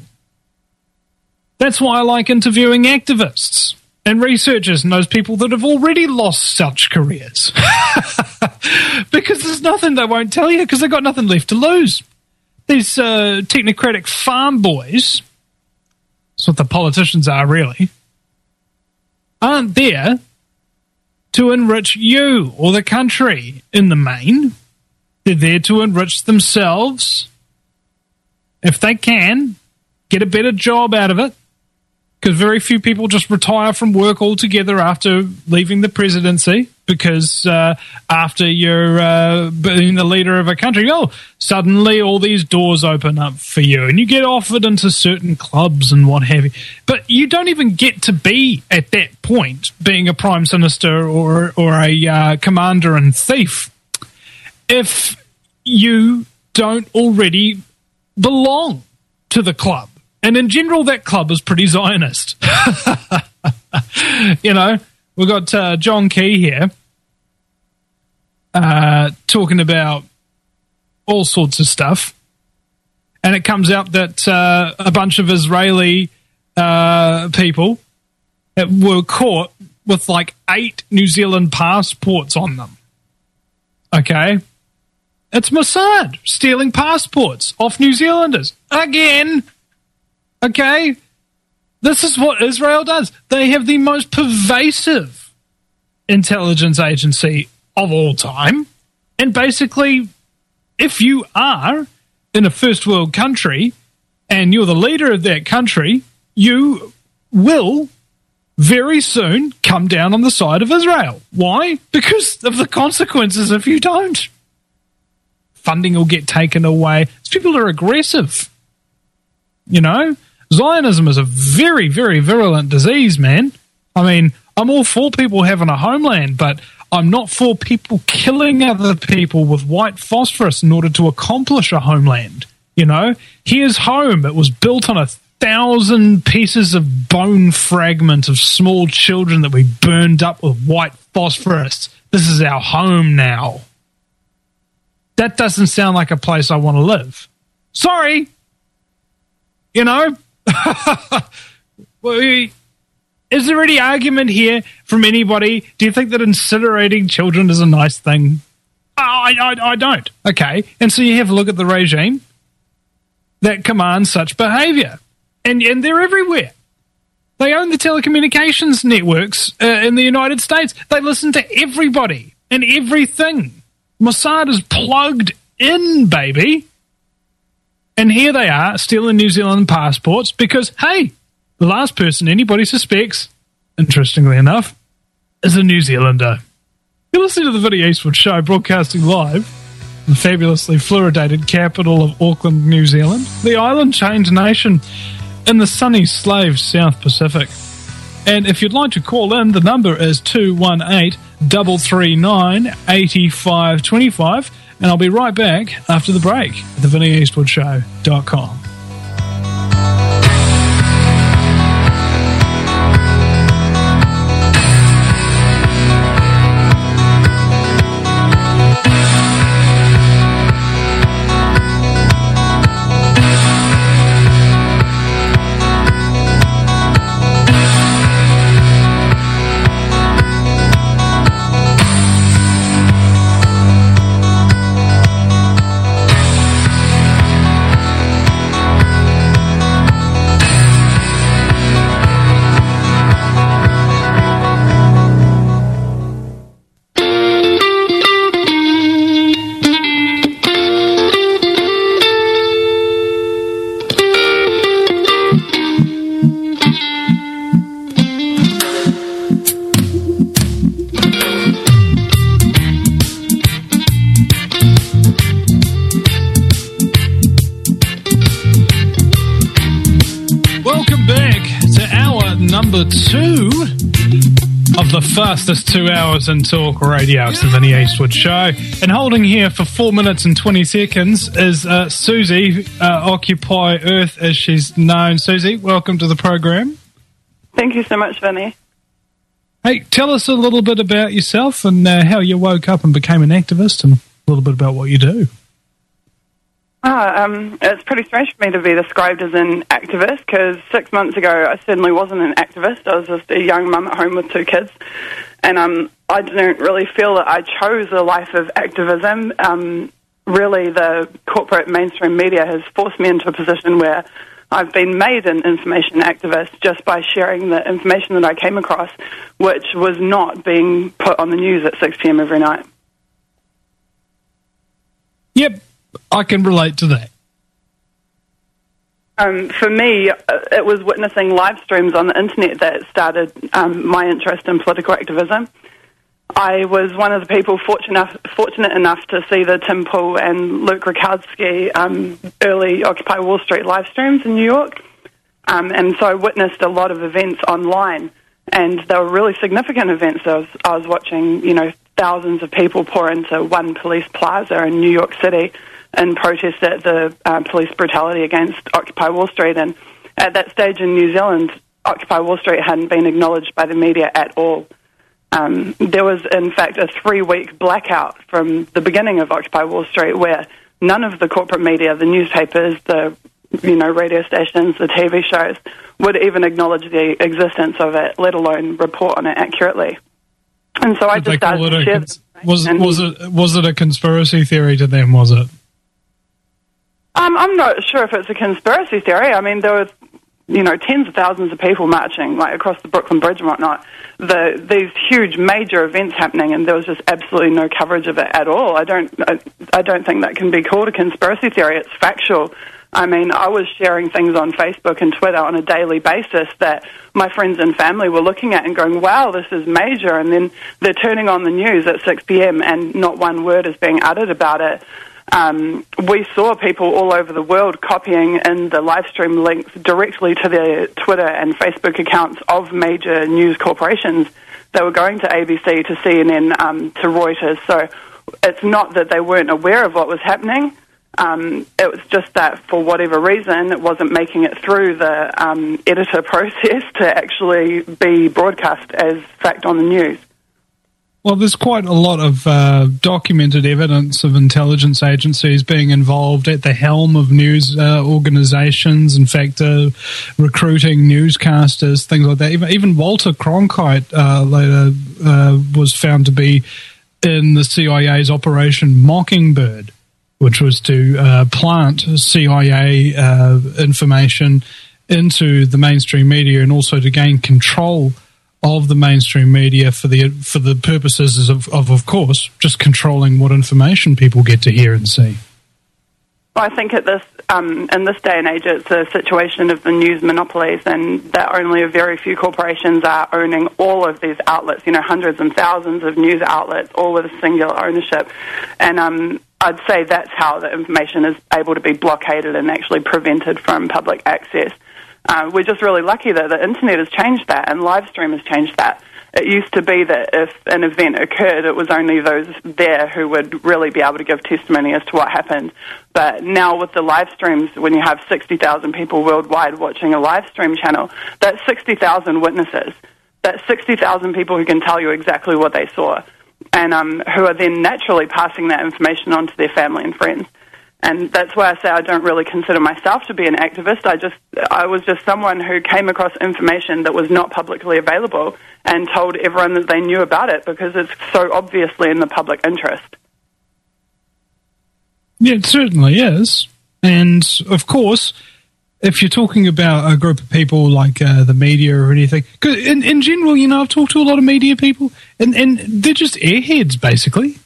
Speaker 2: That's why I like interviewing activists and researchers and those people that have already lost such careers. Because there's nothing they won't tell you because they've got nothing left to lose. These uh, technocratic farm boys, that's what the politicians are really, aren't there to enrich you or the country in the main. They're there to enrich themselves. If they can, get a better job out of it. Because very few people just retire from work altogether after leaving the presidency. Because uh, after you're uh, being the leader of a country, oh, suddenly all these doors open up for you. And you get offered into certain clubs and what have you. But you don't even get to be, at that point, being a prime minister or, or a uh, commander in chief if you don't already belong to the club. And in general, that club is pretty Zionist. You know, we've got uh, John Key here uh, talking about all sorts of stuff. And it comes out that uh, a bunch of Israeli uh, people were caught with like eight New Zealand passports on them. Okay? It's Mossad stealing passports off New Zealanders. Again. Okay, this is what Israel does. They have the most pervasive intelligence agency of all time. And basically, if you are in a first world country and you're the leader of that country, you will very soon come down on the side of Israel. Why? Because of the consequences if you don't. Funding will get taken away. These people are aggressive. You know? Zionism is a very, very virulent disease, man. I mean, I'm all for people having a homeland, but I'm not for people killing other people with white phosphorus in order to accomplish a homeland. You know, here's home. It was built on a thousand pieces of bone fragment of small children that we burned up with white phosphorus. This is our home now. That doesn't sound like a place I want to live. Sorry. You know? Is there any argument here from anybody? Do you think that incinerating children is a nice thing? Oh, I, I, I don't. Okay. And so you have a look at the regime that commands such behavior. And, and they're everywhere. They own the telecommunications networks uh, in the United States. They listen to everybody and everything. Mossad is plugged in, baby. And here they are, stealing New Zealand passports because, hey, the last person anybody suspects, interestingly enough, is a New Zealander. You're listening to the Vinnie Eastwood Show, broadcasting live from the fabulously fluoridated capital of Auckland, New Zealand, the island-chained nation in the sunny slave South Pacific. And if you'd like to call in, the number is two one eight, three three nine, eight five two five. And I'll be right back after the break at the vinnie eastwood show dot com. Two of the fastest two hours in talk radio. It's the Vinnie Eastwood Show. And holding here for four minutes and twenty seconds is uh, Susie, uh, Occupy Earth as she's known. Susie, welcome to the program.
Speaker 4: Thank you so much, Vinnie.
Speaker 2: Hey, tell us a little bit about yourself and uh, how you woke up and became an activist, and a little bit about what you do.
Speaker 4: Ah, um, it's pretty strange for me to be described as an activist, because six months ago I certainly wasn't an activist. I was just a young mum at home with two kids, and um, I don't really feel that I chose a life of activism. Um, really, the corporate mainstream media has forced me into a position where I've been made an information activist just by sharing the information that I came across, which was not being put on the news at six p.m. every night.
Speaker 2: Yep. I can relate to that.
Speaker 4: Um, for me, it was witnessing live streams on the internet that started um, my interest in political activism. I was one of the people fortunate, fortunate enough to see the Tim Pool and Luke Rukowski um, early Occupy Wall Street live streams in New York. Um, and so I witnessed a lot of events online, and they were really significant events. I was, I was watching, you know, thousands of people pour into one police plaza in New York City and protest at the uh, police brutality against Occupy Wall Street. And at that stage in New Zealand, Occupy Wall Street hadn't been acknowledged by the media at all. Um, there was, in fact, a three-week blackout from the beginning of Occupy Wall Street where none of the corporate media, the newspapers, the you know radio stations, the T V shows, would even acknowledge the existence of it, let alone report on it accurately. And so I just started to share.
Speaker 2: Cons- was it was it was it a conspiracy theory to them? Was it?
Speaker 4: Um, I'm not sure if it's a conspiracy theory. I mean, there were, you know, tens of thousands of people marching, like, across the Brooklyn Bridge and whatnot. The, these huge major events happening, and there was just absolutely no coverage of it at all. I don't, I, I don't think that can be called a conspiracy theory. It's factual. I mean, I was sharing things on Facebook and Twitter on a daily basis that my friends and family were looking at and going, wow, this is major. And then they're turning on the news at six p.m. and not one word is being uttered about it. Um, we saw people all over the world copying in the live stream links directly to their Twitter and Facebook accounts of major news corporations. They were going to A B C, to C N N, um, to Reuters. So it's not that they weren't aware of what was happening. Um, it was just that for whatever reason it wasn't making it through the um, editor process to actually be broadcast as fact on the news.
Speaker 2: Well, there's quite a lot of uh, documented evidence of intelligence agencies being involved at the helm of news uh, organizations, in fact, uh, recruiting newscasters, things like that. Even, even Walter Cronkite uh, later uh, was found to be in the C I A's Operation Mockingbird, which was to uh, plant C I A uh, information into the mainstream media and also to gain control of the mainstream media for the for the purposes of, of, of course, just controlling what information people get to hear and see.
Speaker 4: Well, I think at this um, in this day and age, it's a situation of the news monopolies, and that only a very few corporations are owning all of these outlets. You know, hundreds and thousands of news outlets, all with a singular ownership, and um, I'd say that's how the information is able to be blockaded and actually prevented from public access. Uh, we're just really lucky that the internet has changed that and live stream has changed that. It used to be that if an event occurred, it was only those there who would really be able to give testimony as to what happened. But now with the live streams, when you have sixty thousand people worldwide watching a live stream channel, that's sixty thousand witnesses. That's sixty thousand people who can tell you exactly what they saw, and um, who are then naturally passing that information on to their family and friends. And that's why I say I don't really consider myself to be an activist. I just, I was just someone who came across information that was not publicly available and told everyone that they knew about it because it's so obviously in the public interest.
Speaker 2: Yeah, it certainly is. And, of course, if you're talking about a group of people like uh, the media or anything, because in, in general, you know, I've talked to a lot of media people, and, and they're just airheads, basically.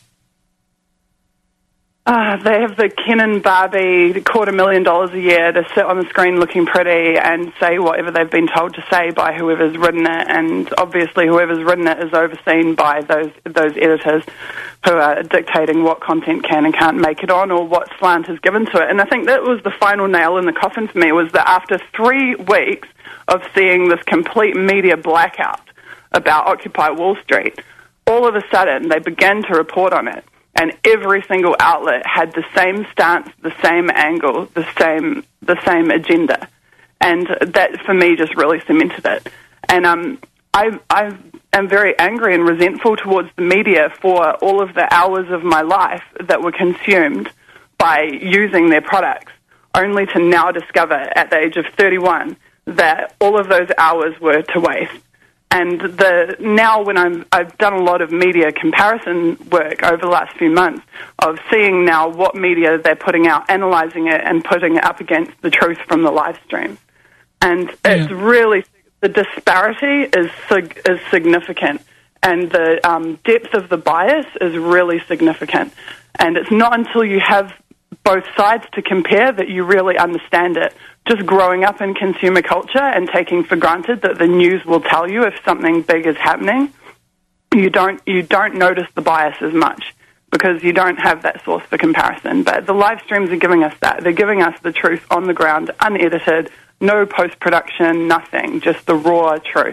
Speaker 4: Uh, they have the Ken and Barbie quarter million dollars a year to sit on the screen looking pretty and say whatever they've been told to say by whoever's written it, and obviously whoever's written it is overseen by those those editors who are dictating what content can and can't make it on or what slant is given to it. And I think that was the final nail in the coffin for me, was that after three weeks of seeing this complete media blackout about Occupy Wall Street, all of a sudden they began to report on it. And every single outlet had the same stance, the same angle, the same the same agenda, and that for me just really cemented it. And um, I I am very angry and resentful towards the media for all of the hours of my life that were consumed by using their products, only to now discover at the age of thirty-one that all of those hours were to waste. And the now when I'm, I've done a lot of media comparison work over the last few months of seeing now what media they're putting out, analysing it and putting it up against the truth from the live stream. And yeah. It's really, the disparity is sig- is significant, and the um, depth of the bias is really significant. And it's not until you have both sides to compare that you really understand it. Just growing up in consumer culture and taking for granted that the news will tell you if something big is happening, you don't you don't notice the bias as much because you don't have that source for comparison. But the live streams are giving us that. They're giving us the truth on the ground, unedited, no post-production, nothing, just the raw truth.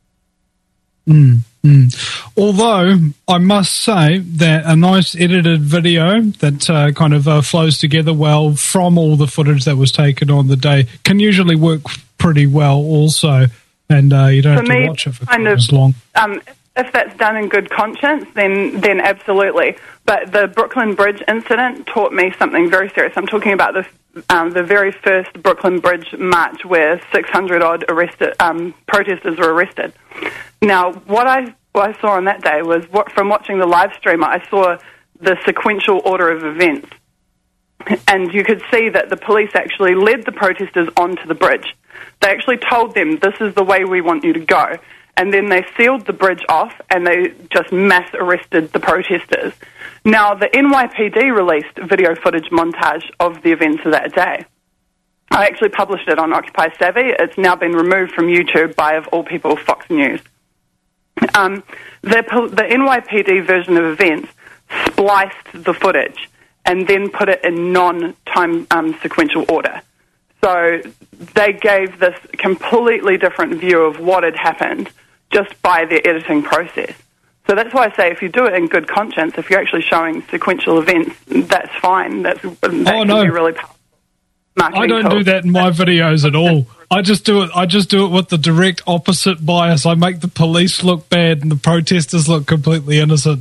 Speaker 2: Mm, mm. Although I must say that a nice edited video that uh, kind of uh, flows together well from all the footage that was taken on the day can usually work pretty well also, and uh, you don't
Speaker 4: for
Speaker 2: have
Speaker 4: me,
Speaker 2: to watch it for
Speaker 4: kind
Speaker 2: quite
Speaker 4: of,
Speaker 2: as long.
Speaker 4: Um, if that's done in good conscience, then then absolutely. But the Brooklyn Bridge incident taught me something very serious. I'm talking about the um, the very first Brooklyn Bridge march where six hundred odd arrested um, protesters were arrested. Now, what I what I saw on that day was, what, from watching the live stream, I saw the sequential order of events. And you could see that the police actually led the protesters onto the bridge. They actually told them, this is the way we want you to go. And then they sealed the bridge off and they just mass arrested the protesters. Now, the N Y P D released video footage montage of the events of that day. I actually published it on Occupy Savvy. It's now been removed from YouTube by, of all people, Fox News. Um, the, the N Y P D version of events spliced the footage and then put it in non-time um, sequential order. So they gave this completely different view of what had happened just by their editing process. So that's why I say if you do it in good conscience, if you're actually showing sequential events, that's fine. That's, that
Speaker 2: oh,
Speaker 4: can
Speaker 2: no.
Speaker 4: be really powerful.
Speaker 2: I don't do that in my videos at all. I just do it. I just do it with the direct opposite bias. I make the police look bad and the protesters look completely innocent.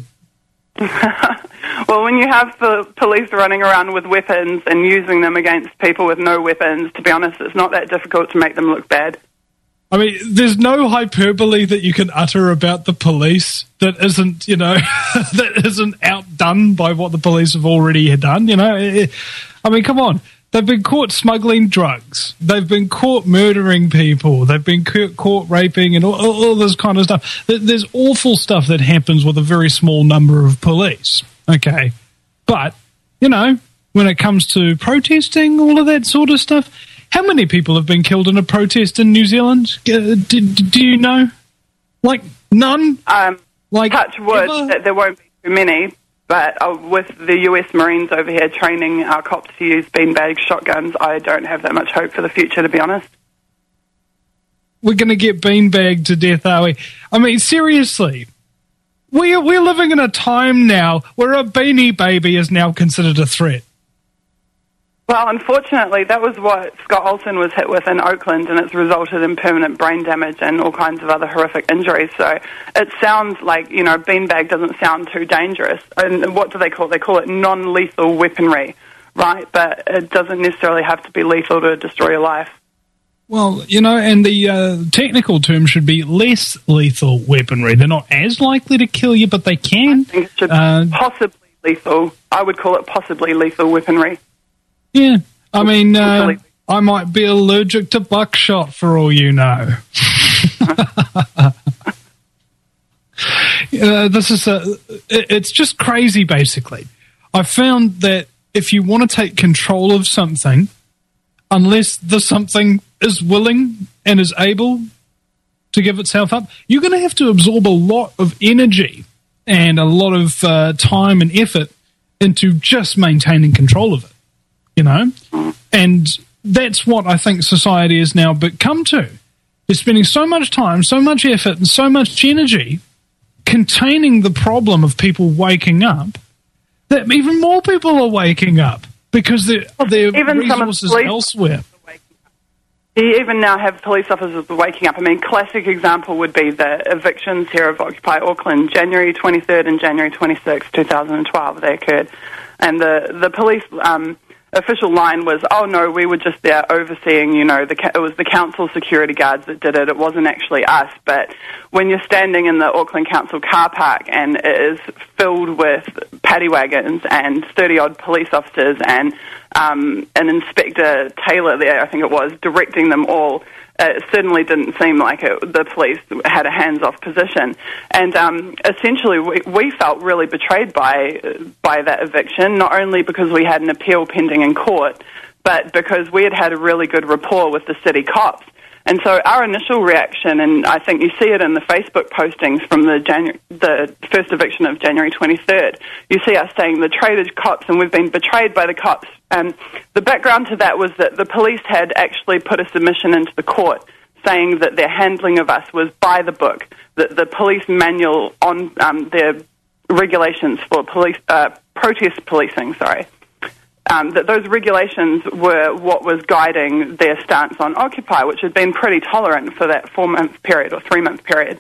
Speaker 4: Well, when you have the police running around with weapons and using them against people with no weapons, to be honest, it's not that difficult to make them look bad.
Speaker 2: I mean, there's no hyperbole that you can utter about the police that isn't, you know, that isn't outdone by what the police have already done. You know, I mean, come on. They've been caught smuggling drugs. They've been caught murdering people. They've been caught raping and all, all this kind of stuff. There's awful stuff that happens with a very small number of police. Okay. But, you know, when it comes to protesting, all of that sort of stuff, how many people have been killed in a protest in New Zealand? Uh, do, do you know? Like, none?
Speaker 4: Um,
Speaker 2: like
Speaker 4: touch wood
Speaker 2: ever?
Speaker 4: that there won't be too many. But uh, with the U S Marines over here training our cops to use beanbag shotguns, I don't have that much hope for the future, to be honest.
Speaker 2: we're going to get beanbagged to death, are we? I mean, seriously. We're, we're living in a time now where a Beanie Baby is now considered a threat.
Speaker 4: Well, unfortunately, that was what Scott Olsen was hit with in Oakland, and it's resulted in permanent brain damage and all kinds of other horrific injuries. So it sounds like, you know, beanbag doesn't sound too dangerous. And what do they call it? They call it non-lethal weaponry, right? But it doesn't necessarily have to be lethal to destroy your life.
Speaker 2: Well, you know, and the uh, technical term should be less lethal weaponry. They're not as likely to kill you, but they can.
Speaker 4: I think it should
Speaker 2: uh,
Speaker 4: be possibly lethal. I would call it possibly lethal weaponry.
Speaker 2: Yeah, I mean, uh, I might be allergic to buckshot for all you know. uh, this is a, it's just crazy, basically. I found that if you want to take control of something, unless the something is willing and is able to give itself up, you're going to have to absorb a lot of energy and a lot of uh, time and effort into just maintaining control of it, you know? And that's what I think society has now become to. They're spending so much time, so much effort, and so much energy containing the problem of people waking up that even more people are waking up because their resources elsewhere.
Speaker 4: You even now have police officers waking up. I mean, classic example would be the evictions here of Occupy Auckland, January twenty-third and January twenty-sixth, twenty twelve, they occurred. And the, the police um, official line was, oh, no, we were just there overseeing, you know, the, it was the council security guards that did it. It wasn't actually us. But when you're standing in the Auckland Council car park and it is filled with paddy wagons and thirty-odd police officers and um, an Inspector Taylor there, I think it was, directing them all, it certainly didn't seem like it, the police had a hands-off position. And um, essentially we, we felt really betrayed by by that eviction, not only because we had an appeal pending in court, but because we had had a really good rapport with the city cops. And so our initial reaction, and I think you see it in the Facebook postings from the January, the first eviction of January twenty-third, you see us saying the traitor cops and we've been betrayed by the cops. And the background to that was that the police had actually put a submission into the court saying that their handling of us was by the book, that the police manual on um, their regulations for police uh, protest policing, sorry, Um, that those regulations were what was guiding their stance on Occupy, which had been pretty tolerant for that four-month period or three-month period.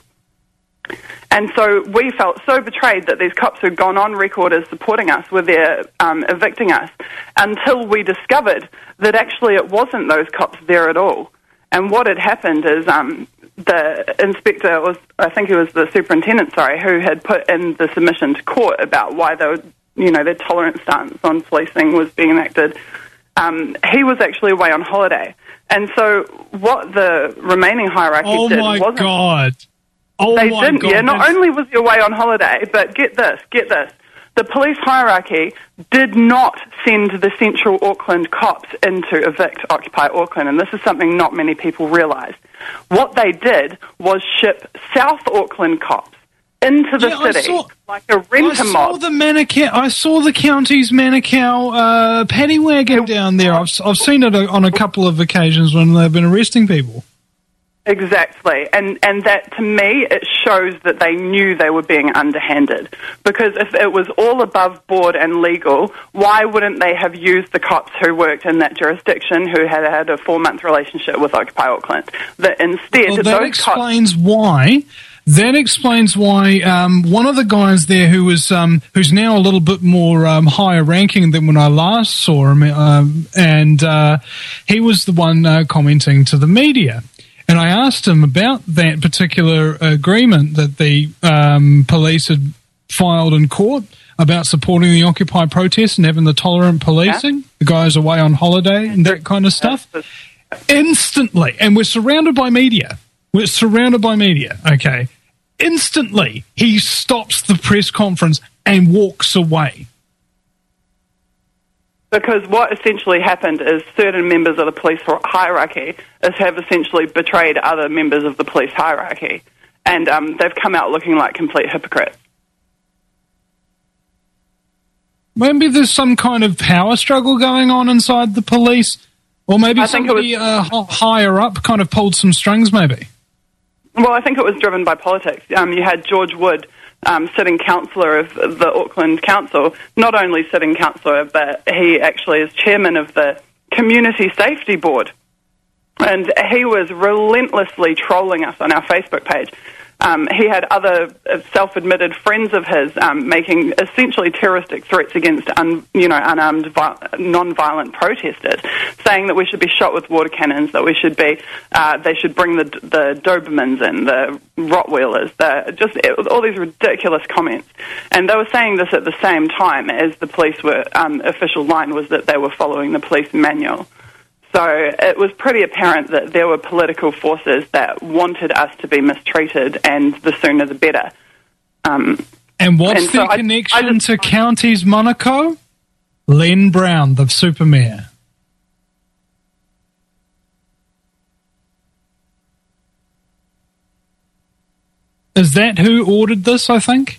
Speaker 4: And so we felt so betrayed that these cops who'd gone on record as supporting us were there um, evicting us until we discovered that actually it wasn't those cops there at all. And what had happened is um, the inspector, was, I think it was the superintendent, sorry, who had put in the submission to court about why they were you know, their tolerant stance on policing was being enacted, um, he was actually away on holiday. And so what the remaining hierarchy
Speaker 2: oh
Speaker 4: did
Speaker 2: my
Speaker 4: wasn't...
Speaker 2: God. Oh
Speaker 4: they
Speaker 2: my
Speaker 4: didn't,
Speaker 2: God.
Speaker 4: Yeah, not only was he away on holiday, but get this, get this. The police hierarchy did not send the Central Auckland cops in to evict Occupy Auckland, and this is something not many people realise. What they did was ship South Auckland cops into the
Speaker 2: yeah,
Speaker 4: city,
Speaker 2: saw,
Speaker 4: like a rent a mob.
Speaker 2: I saw the Manukau, I saw the county's Manukau uh, paddy wagon down there. I've, I've seen it on a couple of occasions when they've been arresting people.
Speaker 4: Exactly, and and that to me it shows that they knew they were being underhanded, because if it was all above board and legal, why wouldn't they have used the cops who worked in that jurisdiction who had had a four month relationship with Occupy Auckland? That instead,
Speaker 2: well, that
Speaker 4: those
Speaker 2: explains
Speaker 4: cops-
Speaker 2: why. That explains why um, one of the guys there who was um, who's now a little bit more um, higher ranking than when I last saw him, um, and uh, he was the one uh, commenting to the media. And I asked him about that particular agreement that the um, police had filed in court about supporting the Occupy protest and having the tolerant policing. Yeah. The guy's away on holiday and that kind of stuff. Instantly, and we're surrounded by media. We're surrounded by media, okay. Instantly, he stops the press conference and walks away.
Speaker 4: Because what essentially happened is certain members of the police hierarchy is have essentially betrayed other members of the police hierarchy. And um, they've come out looking like complete hypocrites.
Speaker 2: Maybe there's some kind of power struggle going on inside the police. Or maybe
Speaker 4: I think
Speaker 2: somebody
Speaker 4: it was,
Speaker 2: uh, higher up kind of pulled some strings, maybe.
Speaker 4: Well, I think it was driven by politics. Um, you had George Wood, um, sitting councillor of the Auckland Council, not only sitting councillor, but he actually is chairman of the Community Safety Board. And he was relentlessly trolling us on our Facebook page. Um, he had other self-admitted friends of his um, making essentially terroristic threats against un, you know, unarmed, non-violent protesters, saying that we should be shot with water cannons, that we should be, uh, they should bring the the Dobermans in, the Rottweilers, the, just it was all these ridiculous comments. And they were saying this at the same time as the police were, um, official line was that they were following the police manual. So it was pretty apparent that there were political forces that wanted us to be mistreated, and the sooner the better. Um,
Speaker 2: and what's
Speaker 4: and
Speaker 2: the
Speaker 4: so
Speaker 2: connection
Speaker 4: I, I just,
Speaker 2: to Counties Monaco? Len Brown, the super mayor. Is that who ordered this, I think?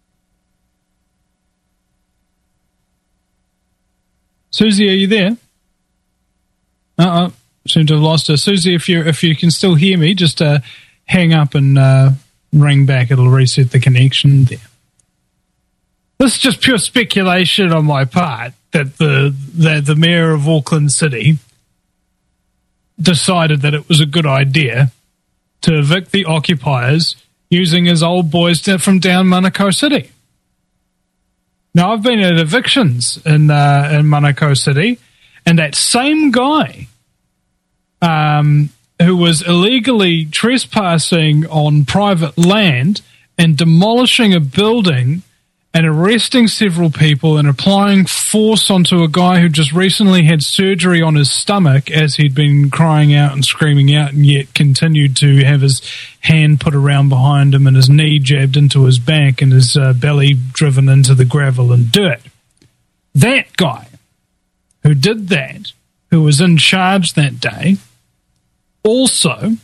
Speaker 2: Susie, are you there? Uh-oh, seem to have lost her. Susie, if you if you can still hear me, just uh, hang up and uh, ring back. It'll reset the connection there. This is just pure speculation on my part that the that the mayor of Auckland City decided that it was a good idea to evict the occupiers using his old boys from down Manukau City. Now, I've been at evictions in uh, in Manukau City, and that same guy um, who was illegally trespassing on private land and demolishing a building and arresting several people and applying force onto a guy who just recently had surgery on his stomach as he'd been crying out and screaming out and yet continued to have his hand put around behind him and his knee jabbed into his back and his uh, belly driven into the gravel and dirt. That guy who did that, who was in charge that day, also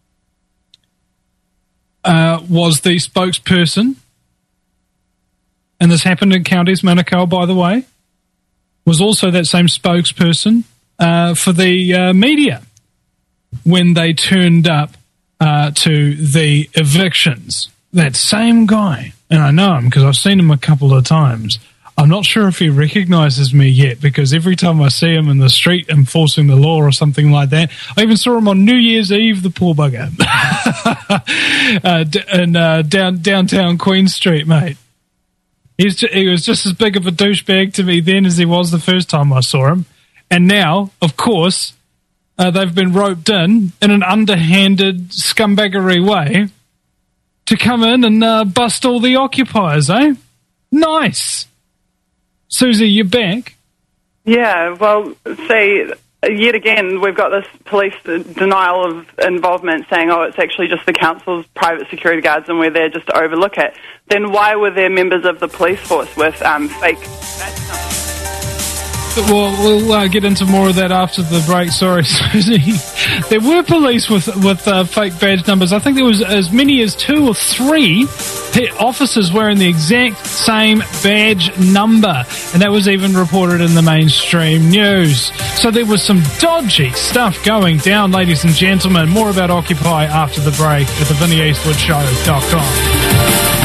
Speaker 2: uh, was the spokesperson, and this happened in Counties Manukau, by the way, was also that same spokesperson uh, for the uh, media when they turned up uh, to the evictions. That same guy, and I know him because I've seen him a couple of times. I'm not sure if he recognizes me yet, because every time I see him in the street enforcing the law or something like that, I even saw him on New Year's Eve, the poor bugger, uh, d- in uh, down, downtown Queen Street, mate. He's just, he was just as big of a douchebag to me then as he was the first time I saw him. And now, of course, uh, they've been roped in in an underhanded, scumbaggery way to come in and uh, bust all the occupiers, eh? Nice. Susie, you back?
Speaker 4: Yeah, well, see, yet again, we've got this police denial of involvement saying, oh, it's actually just the council's private security guards and we're there just to overlook it. Then why were there members of the police force with um, fake badge numbers?
Speaker 2: Well, we'll uh, get into more of that after the break. Sorry, Susie. There were police with with uh, fake badge numbers. I think there was as many as two or three officers wearing the exact same badge number, and that was even reported in the mainstream news. So there was some dodgy stuff going down, ladies and gentlemen. More about Occupy after the break at the Vinnie Eastwood Show dot com.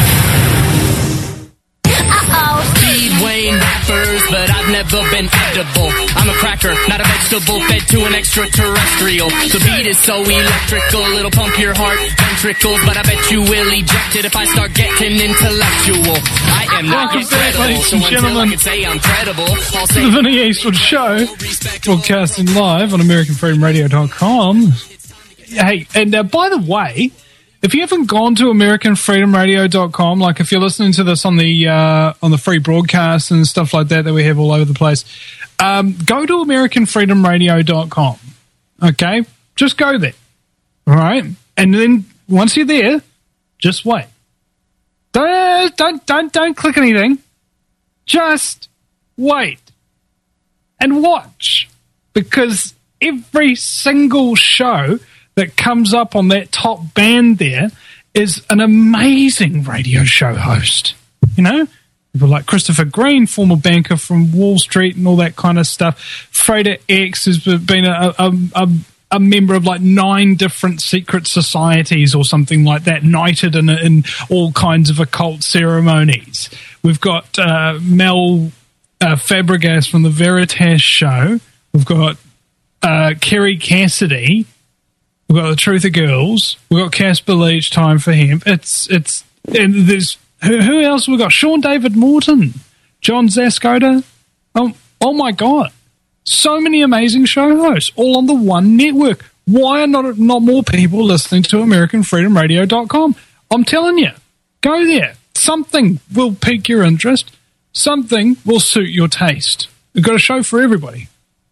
Speaker 5: Rappers, but I've never been edible. I'm a cracker, not a vegetable, fed to an extraterrestrial. The beat is so electrical, it'll pump your heart ventricles, but I bet you will eject it if I start getting intellectual. I am not
Speaker 2: Welcome back, ladies
Speaker 5: so
Speaker 2: and gentlemen,
Speaker 5: I can say I'm credible, I'll say
Speaker 2: the Vinnie Eastwood Show, broadcasting live on American Freedom Radio dot com. Hey, and uh, by the way, if you haven't gone to American Freedom Radio dot com, like if you're listening to this on the uh, on the free broadcast and stuff like that that we have all over the place, um, go to American Freedom Radio dot com. Okay, just go there, all right, and then once you're there, just wait. Don't don't don't don't click anything. Just wait and watch, because every single show that comes up on that top band there is an amazing radio show host. You know, people like Christopher Green, former banker from Wall Street and all that kind of stuff. Frater X has been a, a, a a member of like nine different secret societies or something like that, knighted in, in all kinds of occult ceremonies. We've got uh, Mel uh, Fabregas from the Veritas show. We've got uh, Kerry Cassidy. We've got the Truth of Girls. We've got Casper Leach, Time for Hemp. It's, it's, and there's, who, who else have we got? Sean David Morton, John Zaskoda. Oh, oh my God. So many amazing show hosts, all on the one network. Why are not, not more people listening to American Freedom Radio dot com? I'm telling you, go there. Something will pique your interest. Something will suit your taste. We've got a show for everybody.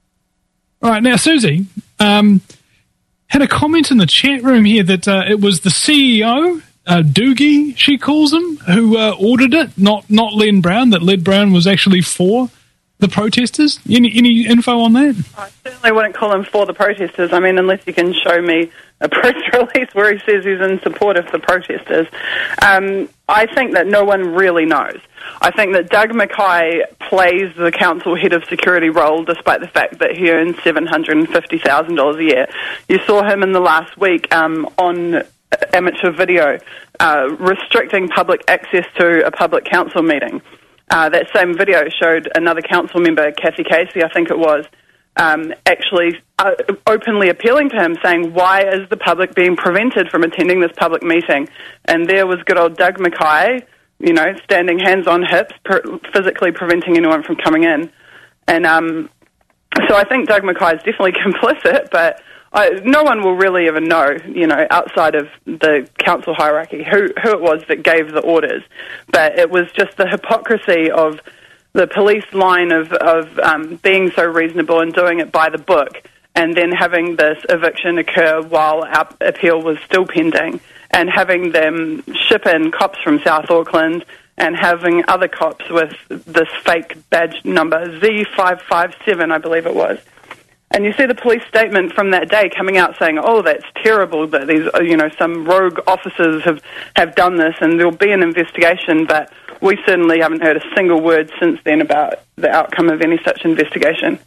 Speaker 2: All right, now, Susie um, had a comment in the chat room here that uh, it was the C E O, uh, Doogie, she calls him, who uh, ordered it, not, not Len Brown, that Len Brown was actually for the protesters. Any any info on that?
Speaker 4: I certainly wouldn't call him for the protesters. I mean, unless you can show me a press release where he says he's in support of the protesters. Um, I think that no one really knows. I think that Doug Mackay plays the council head of security role despite the fact that he earns seven hundred fifty thousand dollars a year. You saw him in the last week um, on amateur video uh, restricting public access to a public council meeting. Uh, that same video showed another council member, Kathy Casey, I think it was, um, actually uh, openly appealing to him, saying, why is the public being prevented from attending this public meeting? And there was good old Doug Mackay, you know, standing hands on hips, per- physically preventing anyone from coming in. And um, so I think Doug Mackay is definitely complicit, but I, no one will really ever know, you know, outside of the council hierarchy, who, who it was that gave the orders. But it was just the hypocrisy of the police line of, of um, being so reasonable and doing it by the book, and then having this eviction occur while our appeal was still pending, and having them ship in cops from South Auckland and having other cops with this fake badge number, Z five five seven, I believe it was. And you see the police statement from that day coming out saying, oh, that's terrible that these, you know, some rogue officers have, have done this and there'll be an investigation, but we certainly haven't heard a single word since then about the outcome of any such investigation.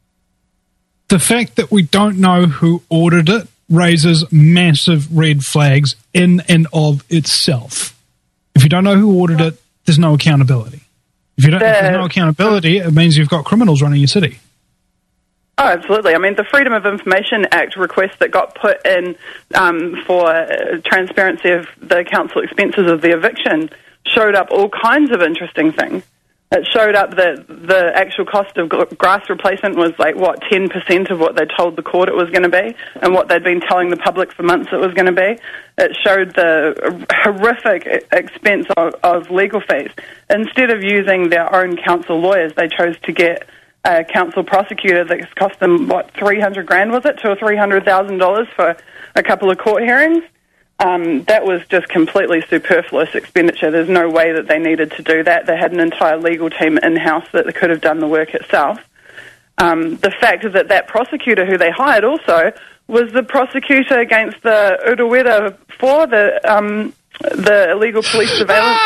Speaker 2: The fact that we don't know who ordered it raises massive red flags in and of itself. If you don't know who ordered it, there's no accountability. If you don't,
Speaker 4: the,
Speaker 2: if there's no accountability, it means you've got criminals running your city.
Speaker 4: Oh, absolutely. I mean, the Freedom of Information Act request that got put in um, for uh, transparency of the council expenses of the eviction showed up all kinds of interesting things. It showed up that the actual cost of grass replacement was like, what, ten percent of what they told the court it was going to be and what they'd been telling the public for months it was going to be. It showed the horrific expense of, of legal fees. Instead of using their own council lawyers, they chose to get a council prosecutor that's cost them, what, three hundred grand, was it? Two or three hundred thousand dollars for a couple of court hearings. Um, that was just completely superfluous expenditure. There's no way that they needed to do that. They had an entire legal team in-house that could have done the work itself. Um, the fact is that that prosecutor who they hired also was the prosecutor against the Urewera for the um, the illegal police surveillance.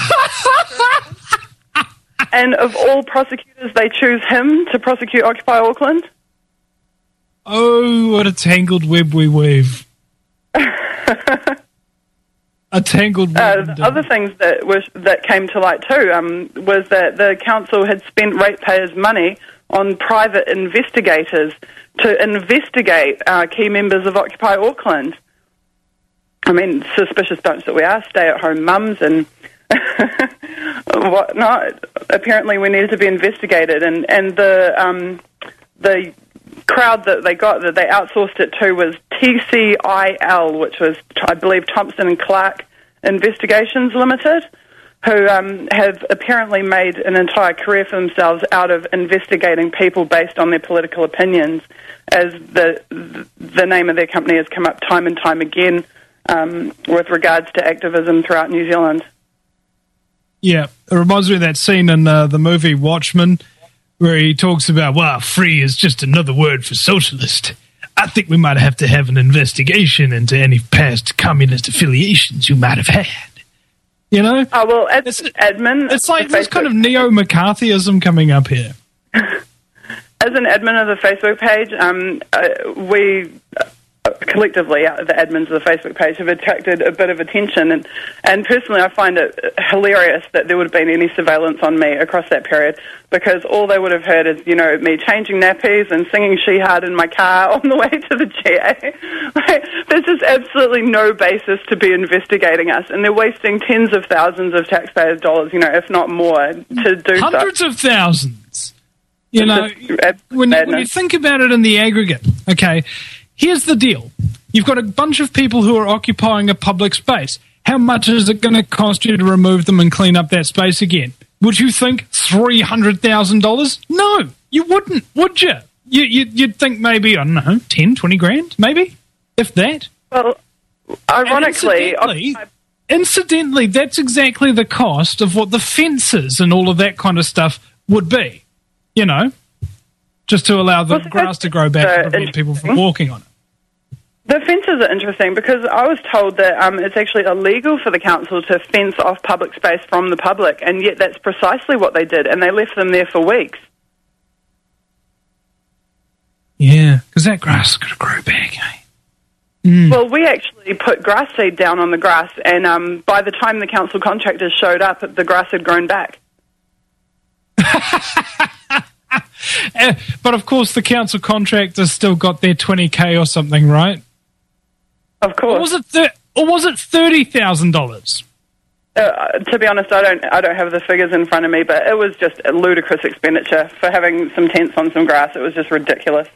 Speaker 4: And of all prosecutors, they choose him to prosecute Occupy Auckland.
Speaker 2: Oh, what a tangled web we weave. A tangled web.
Speaker 4: Uh, the other things that was that came to light too um, was that the council had spent ratepayers' money on private investigators to investigate uh, key members of Occupy Auckland. I mean, suspicious bunch that we are, stay-at-home mums and whatnot. Apparently, we needed to be investigated, and and the um, the crowd that they got that they outsourced it to was T C I L, which was, I believe, Thompson and Clark Investigations Limited, who um, have apparently made an entire career for themselves out of investigating people based on their political opinions, as the the name of their company has come up time and time again um, with regards to activism throughout New Zealand.
Speaker 2: Yeah, it reminds me of that scene in uh, the movie Watchmen where he talks about, well, free is just another word for socialist. I think we might have to have an investigation into any past communist affiliations you might have had. You know?
Speaker 4: Oh, well, ad-
Speaker 2: it's,
Speaker 4: admin...
Speaker 2: It's like this kind of neo-McCarthyism coming up here.
Speaker 4: as an admin of the Facebook page, um, uh, we uh, collectively, uh, the admins of the Facebook page, have attracted a bit of attention. And, and personally, I find it hilarious that there would have been any surveillance on me across that period, because all they would have heard is, you know, me changing nappies and singing She Hard in my car on the way to the G A. Like, there's just absolutely no basis to be investigating us, and they're wasting tens of thousands of taxpayers' dollars, you know, if not more, to do so.
Speaker 2: Hundreds of thousands. You know,
Speaker 4: It's
Speaker 2: when,
Speaker 4: madness.
Speaker 2: when you think about it in the aggregate, okay, here's the deal. You've got a bunch of people who are occupying a public space. How much is it going to cost you to remove them and clean up that space again? Would you think three hundred thousand dollars? No, you wouldn't, would you? you, you you'd think maybe, I don't know, ten, twenty grand, maybe, if that.
Speaker 4: Well, ironically,
Speaker 2: Incidentally, incidentally, that's exactly the cost of what the fences and all of that kind of stuff would be, you know, just to allow the
Speaker 4: Well, so
Speaker 2: grass to grow back
Speaker 4: that's, uh,
Speaker 2: and prevent people from
Speaker 4: interesting.
Speaker 2: walking on it.
Speaker 4: the fences are interesting because I was told that um, it's actually illegal for the council to fence off public space from the public, and yet that's precisely what they did, and they left them there for weeks.
Speaker 2: Yeah, because that grass is going to grow back, eh? Mm.
Speaker 4: Well, we actually put grass seed down on the grass, and um, by the time the council contractors showed up, the grass had grown back.
Speaker 2: Uh, but of course, the council contractors still got their twenty K or something, right?
Speaker 4: Of course.
Speaker 2: Or was it thir- or was it thirty thousand dollars?
Speaker 4: Uh, to be honest, I don't I don't have the figures in front of me, but it was just a ludicrous expenditure for having some tents on some grass. It was just ridiculous.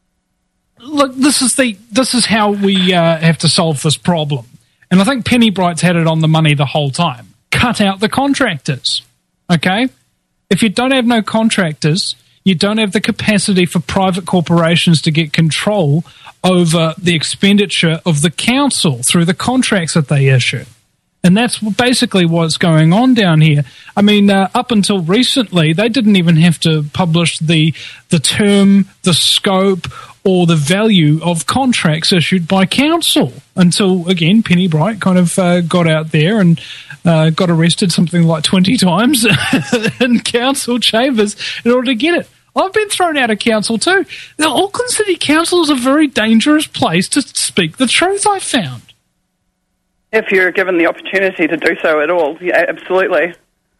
Speaker 2: Look, this is the this is how we uh, have to solve this problem, and I think Penny Bright's had it on the money the whole time. Cut out the contractors, okay? If you don't have no contractors, you don't have the capacity for private corporations to get control over the expenditure of the council through the contracts that they issue. And that's basically what's going on down here. I mean, uh, up until recently, they didn't even have to publish the the term, the scope, or the value of contracts issued by council until, again, Penny Bright kind of uh, got out there and uh, got arrested something like twenty times in council chambers in order to get it. I've been thrown out of council too. The Auckland City Council is a very dangerous place to speak the truth, I found.
Speaker 4: If you're given the opportunity to do so at all, yeah, absolutely.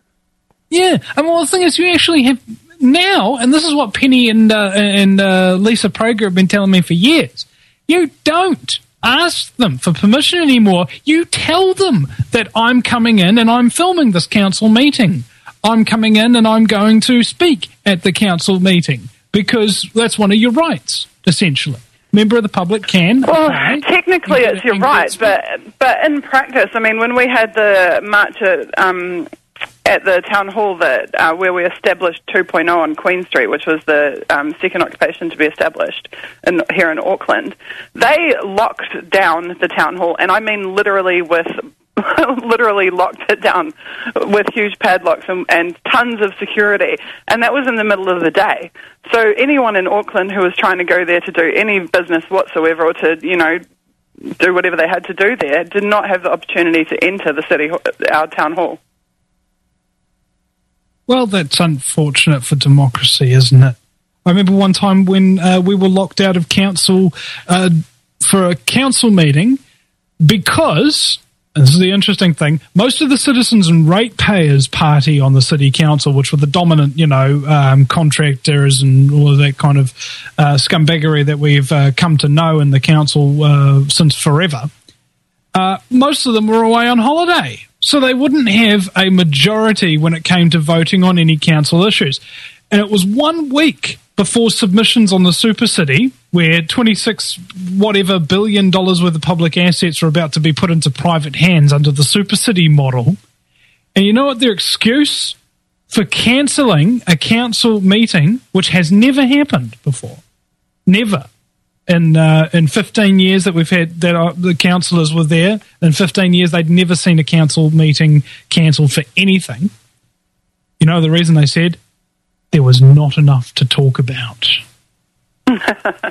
Speaker 2: Yeah, and well, the thing is, you actually have now, and this is what Penny and uh, and uh, Lisa Prager have been telling me for years. You don't ask them for permission anymore. You tell them that I'm coming in and I'm filming this council meeting. I'm coming in and I'm going to speak at the council meeting because that's one of your rights, essentially. Member of the public can.
Speaker 4: Well,
Speaker 2: apply.
Speaker 4: technically
Speaker 2: You
Speaker 4: it's
Speaker 2: get
Speaker 4: your right,
Speaker 2: engagement.
Speaker 4: but but in practice, I mean, when we had the march at, um, at the town hall that uh, where we established two point oh on Queen Street, which was the um, second occupation to be established in, here in Auckland, they locked down the town hall, and I mean literally with literally locked it down with huge padlocks and, and tons of security, and that was in the middle of the day. So anyone in Auckland who was trying to go there to do any business whatsoever, or to, you know, do whatever they had to do there, did not have the opportunity to enter the city, our town hall.
Speaker 2: Well, that's unfortunate for democracy, isn't it? I remember one time when uh, we were locked out of council uh, for a council meeting because, and this is the interesting thing, most of the citizens and ratepayers party on the city council, which were the dominant, you know, um, contractors and all of that kind of uh, scumbaggery that we've uh, come to know in the council uh, since forever, uh, most of them were away on holiday. So they wouldn't have a majority when it came to voting on any council issues. And it was one week before submissions on the Super City, where twenty-six whatever billion dollars worth of public assets were about to be put into private hands under the Super City model. And you know what their excuse for cancelling a council meeting, which has never happened before, never. In uh, in fifteen years that we've had that uh, the councillors were there, in fifteen years they'd never seen a council meeting cancelled for anything. You know the reason they said? There was not enough to talk about.
Speaker 4: There's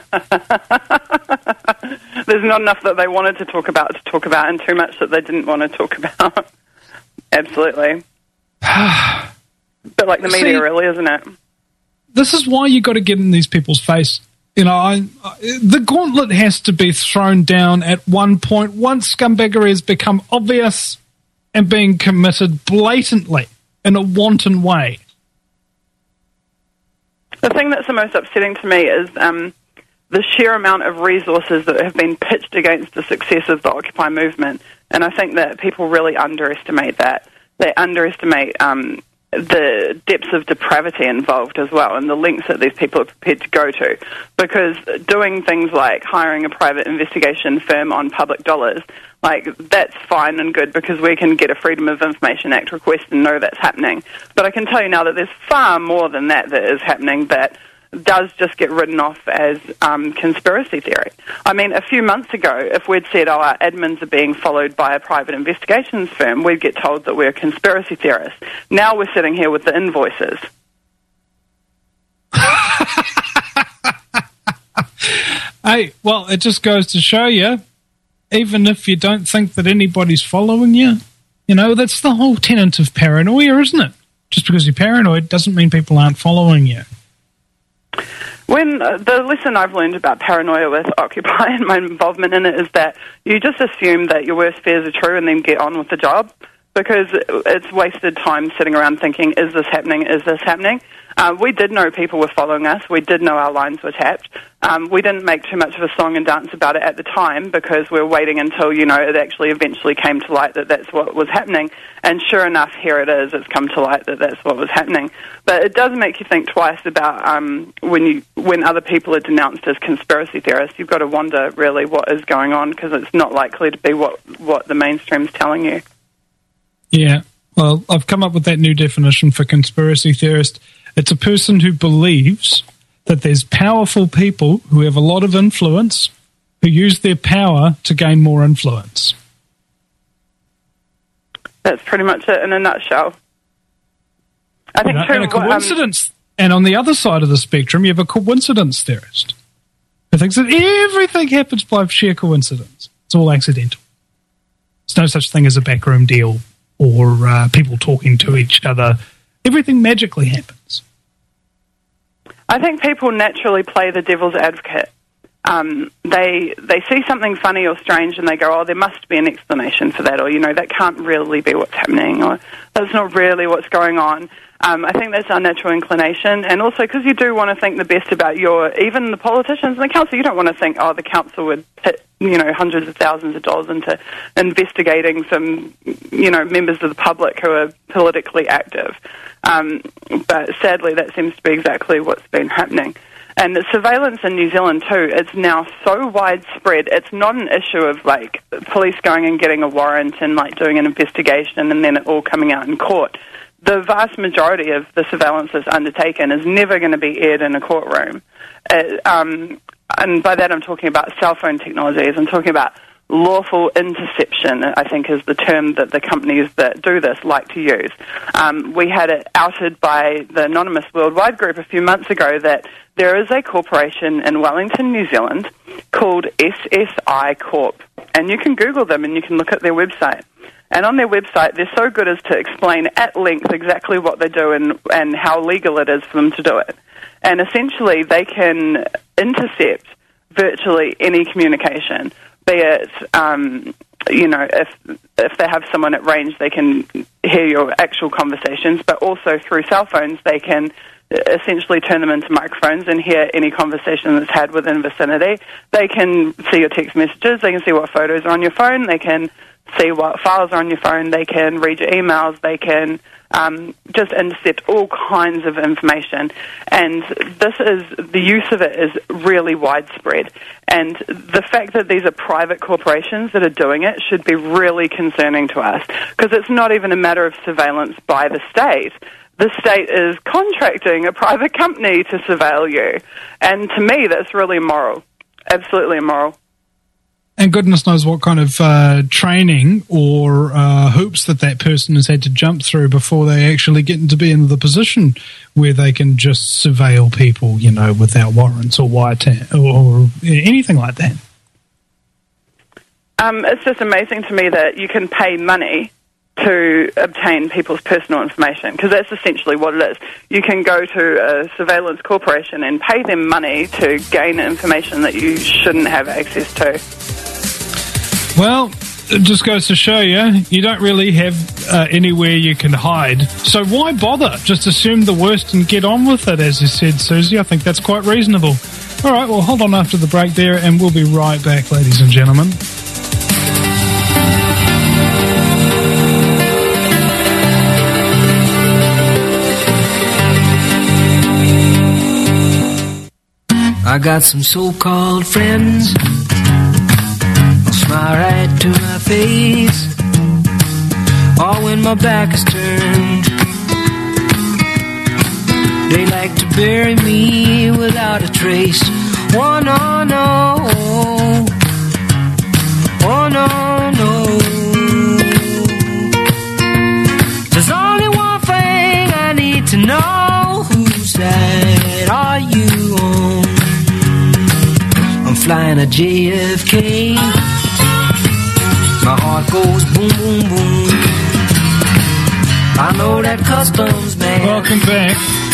Speaker 4: not enough that they wanted to talk about to talk about, and too much that they didn't want to talk about. Absolutely. But like the media,
Speaker 2: See,
Speaker 4: really, isn't it?
Speaker 2: this is why you got to get in these people's face. You know, I, I, the gauntlet has to be thrown down at one point once scumbaggery has become obvious and being committed blatantly in a wanton way.
Speaker 4: The thing that's the most upsetting to me is um, the sheer amount of resources that have been pitched against the success of the Occupy movement, and I think that people really underestimate that. They underestimate um, the depths of depravity involved as well, and the lengths that these people are prepared to go to. Because doing things like hiring a private investigation firm on public dollars, like, that's fine and good because we can get a Freedom of Information Act request and know that's happening. But I can tell you now that there's far more than that that is happening that does just get written off as um, conspiracy theory. I mean, a few months ago, if we'd said, oh, our admins are being followed by a private investigations firm, we'd get told that we're conspiracy theorists. Now we're sitting here with the invoices.
Speaker 2: Hey, well, it just goes to show you, even if you don't think that anybody's following you, you know, that's the whole tenet of paranoia, isn't it? Just because you're paranoid doesn't mean people aren't following you.
Speaker 4: When uh, the lesson I've learned about paranoia with Occupy and my involvement in it is that you just assume that your worst fears are true and then get on with the job, because it's wasted time sitting around thinking, is this happening, is this happening? Uh, we did know people were following us. We did know our lines were tapped. Um, we didn't make too much of a song and dance about it at the time because we were waiting until, you know, it actually eventually came to light that that's what was happening. And sure enough, here it is. It's come to light that that's what was happening. But it does make you think twice about um, when you when other people are denounced as conspiracy theorists. You've got to wonder really what is going on, because it's not likely to be what, what the mainstream's telling you.
Speaker 2: Yeah, well, I've come up with that new definition for conspiracy theorist. It's a person who believes that there's powerful people who have a lot of influence who use their power to gain more influence.
Speaker 4: That's pretty much it in a nutshell. I think
Speaker 2: you know,
Speaker 4: too,
Speaker 2: and a coincidence. Um, and on the other side of the spectrum, you have a coincidence theorist who thinks that everything happens by sheer coincidence. It's all accidental. There's no such thing as a backroom deal or uh, people talking to each other. Everything magically happens.
Speaker 4: I think people naturally play the devil's advocate. Um, they they see something funny or strange and they go, oh, there must be an explanation for that, or, you know, that can't really be what's happening, or that's not really what's going on. Um, I think that's our natural inclination, and also because you do want to think the best about your, even the politicians and the council. You don't want to think, oh, the council would put, you know, hundreds of thousands of dollars into investigating some, you know, members of the public who are politically active. Um, but sadly, that seems to be exactly what's been happening. And the surveillance in New Zealand, too, it's now so widespread. It's not an issue of, like, police going and getting a warrant and, like, doing an investigation and then it all coming out in court. The vast majority of the surveillance that's undertaken is never going to be aired in a courtroom. It, um, and by that I'm talking about cell phone technologies. I'm talking about lawful interception, I think is the term that the companies that do this like to use. Um, we had it outed by the Anonymous Worldwide Group a few months ago that there is a corporation in Wellington, New Zealand called S S I Corp. And you can Google them and you can look at their website. And on their website, they're so good as to explain at length exactly what they do and, and how legal it is for them to do it. And essentially, they can intercept virtually any communication, be it, um, you know, if if they have someone at range, they can hear your actual conversations, but also through cell phones, they can essentially turn them into microphones and hear any conversation that's had within vicinity. They can see your text messages, they can see what photos are on your phone, they can see what files are on your phone, they can read your emails, they can um, just intercept all kinds of information. And this is, the use of it is really widespread. And the fact that these are private corporations that are doing it should be really concerning to us, because it's not even a matter of surveillance by the state. The state is contracting a private company to surveil you. And to me, that's really immoral, absolutely immoral.
Speaker 2: And goodness knows what kind of uh, training or uh, hoops that that person has had to jump through before they actually get to be in the position where they can just surveil people, you know, without warrants or wiretap or, or anything like that.
Speaker 4: Um, it's just amazing to me that you can pay money to obtain people's personal information, because that's essentially what it is. You can go to a surveillance corporation and pay them money to gain information that you shouldn't have access to.
Speaker 2: Well, it just goes to show you, you don't really have uh, anywhere you can hide. So why bother? Just assume the worst and get on with it, as you said, Susie. I think that's quite reasonable. All right, well, hold on after the break there, and we'll be right back, ladies and gentlemen.
Speaker 6: I got some so-called friends, they'll smile right to my face, all when my back is turned. They like to bury me without a trace. Oh no, no, oh no, no. There's only one thing I need to know. Whose side are you on? I'm flying a J F K. My heart goes boom, boom, boom. I know that customs man.
Speaker 2: Welcome back.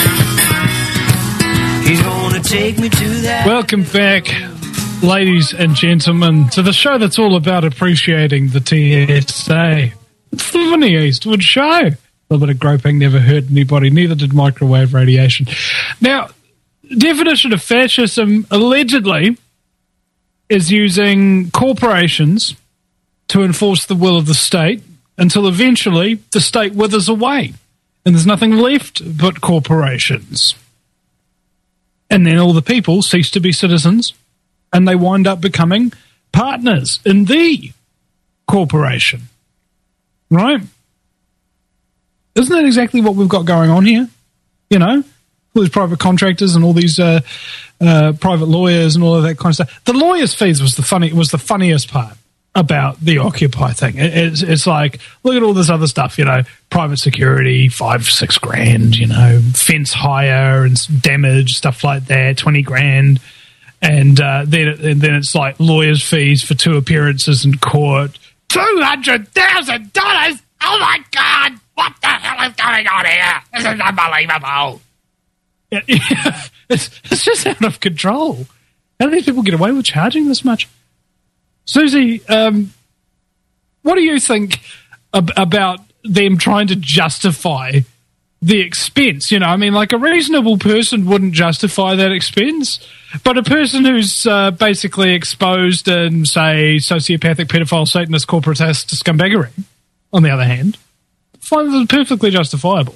Speaker 6: He's gonna take me to that.
Speaker 2: Welcome back, ladies and gentlemen, to the show that's all about appreciating the T S A. It's the Vinnie Eastwood Show. A little bit of groping never hurt anybody, neither did microwave radiation. Now, definition of fascism allegedly is using corporations to enforce the will of the state until eventually the state withers away and there's nothing left but corporations. And then all the people cease to be citizens and they wind up becoming partners in the corporation. Right? Isn't that exactly what we've got going on here? You know, all these private contractors and all these uh, uh, private lawyers and all of that kind of stuff. The lawyers' fees was the funny was the funniest part about the Occupy thing. It, it's, it's like, look at all this other stuff, you know, private security, five, six grand, you know, fence hire and damage, stuff like that, twenty grand. And, uh, then, and then it's like lawyers' fees for two appearances in court, two hundred thousand dollars. Oh my God, what the hell is going on here? This is unbelievable. Yeah, yeah, it's, it's just out of control. How do these people get away with charging this much? Susie, um, what do you think ab- about them trying to justify the expense? You know, I mean, like a reasonable person wouldn't justify that expense, but a person who's uh, basically exposed in, say, sociopathic, pedophile, Satanist, corporatist scumbaggery, on the other hand, finds it perfectly justifiable.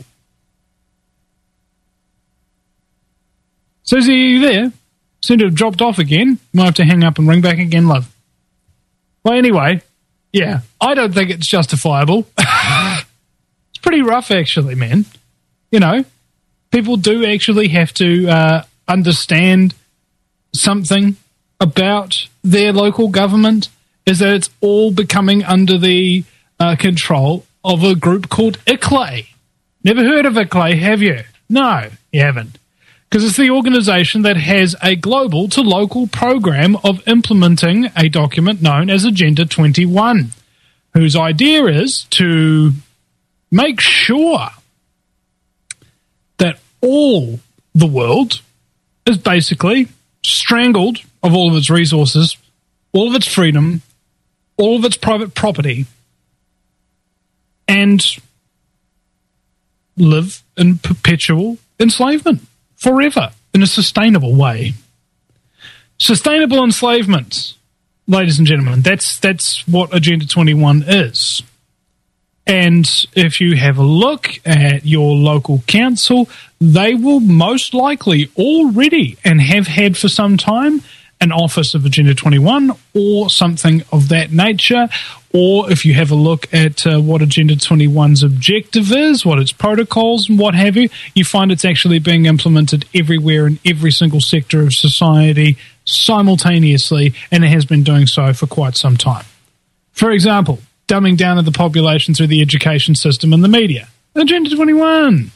Speaker 2: Susie, are you there? Seem to have dropped off again. Might have to hang up and ring back again, love. Well, anyway, yeah, I don't think it's justifiable. It's pretty rough, actually, man. You know, people do actually have to uh, understand something about their local government, is that it's all becoming under the uh, control of a group called I C L E. Never heard of I C L E, have you? No, you haven't. Because it's the organisation that has a global to local program of implementing a document known as Agenda twenty-one, whose idea is to make sure that all the world is basically strangled of all of its resources, all of its freedom, all of its private property, and live in perpetual enslavement. Forever, in a sustainable way. Sustainable enslavement, ladies and gentlemen, that's that's what Agenda twenty-one is. And if you have a look at your local council, they will most likely already, and have had for some time, an office of Agenda twenty-one or something of that nature. Or if you have a look at uh, what Agenda twenty-one's objective is, what its protocols and what have you, you find it's actually being implemented everywhere in every single sector of society simultaneously, and it has been doing so for quite some time. For example, dumbing down of the population through the education system and the media. Agenda twenty-one.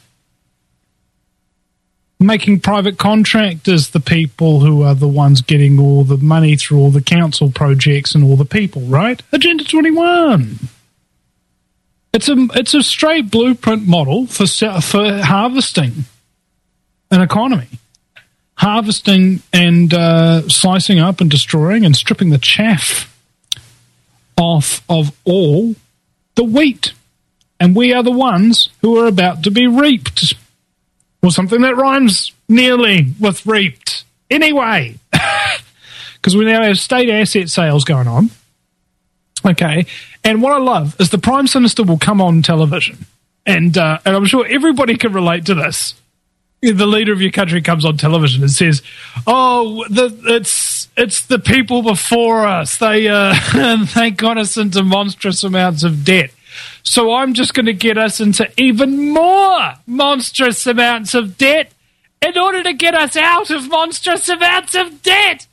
Speaker 2: Making private contractors the people who are the ones getting all the money through all the council projects and all the people, right? Agenda twenty-one. It's a it's a straight blueprint model for se- for harvesting an economy, harvesting and uh, slicing up and destroying and stripping the chaff off of all the wheat, and we are the ones who are about to be reaped, or something that rhymes nearly with reaped. Anyway, because we now have state asset sales going on. Okay, and what I love is the Prime Minister will come on television, and uh, and I'm sure everybody can relate to this. The leader of your country comes on television and says, "Oh, the, it's it's the people before us. They uh, they got us into monstrous amounts of debt. So I'm just going to get us into even more monstrous amounts of debt in order to get us out of monstrous amounts of debt."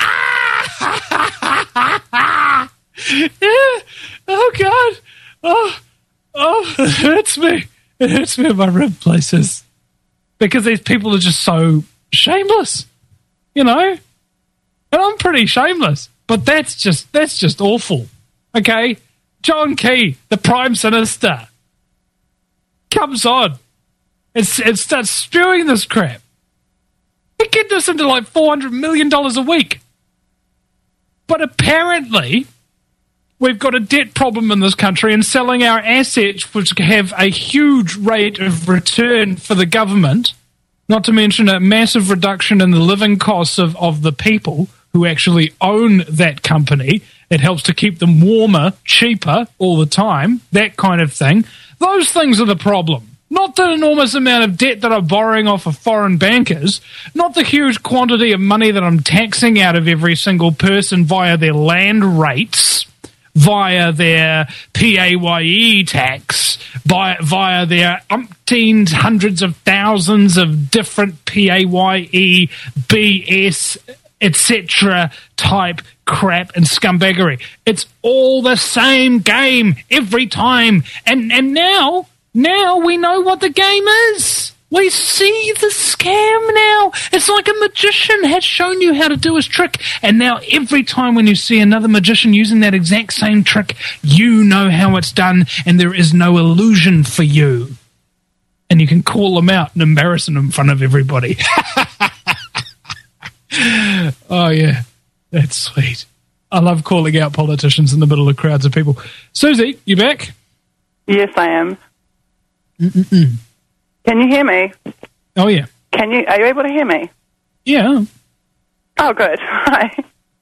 Speaker 2: Ah! Oh God! Oh, oh! It hurts me. It hurts me in my rib places because these people are just so shameless, you know. And I'm pretty shameless, but that's just that's just awful. Okay, John Key, the Prime Minister, comes on and, and starts spewing this crap. He get this into like four hundred million dollars a week, but apparently we've got a debt problem in this country, and selling our assets, which have a huge rate of return for the government, not to mention a massive reduction in the living costs of, of the people who actually own that company. It helps to keep them warmer, cheaper all the time, that kind of thing. Those things are the problem. Not the enormous amount of debt that I'm borrowing off of foreign bankers, not the huge quantity of money that I'm taxing out of every single person via their land rates, via their P A Y E tax, via, via their umpteen hundreds of thousands of different P A Y E, B S, et cetera type crap and scumbaggery. It's all the same game every time. And and now, now we know what the game is. We see the scam now. It's like a magician has shown you how to do his trick, and now every time when you see another magician using that exact same trick, you know how it's done, and there is no illusion for you. And you can call them out and embarrass them in front of everybody. Oh, yeah. That's sweet. I love calling out politicians in the middle of crowds of people. Susie, you back?
Speaker 4: Yes, I am.
Speaker 2: Mm-mm-mm.
Speaker 4: Can you hear me?
Speaker 2: Oh, yeah.
Speaker 4: Can you? Are you able to hear me?
Speaker 2: Yeah.
Speaker 4: Oh, good. Hi.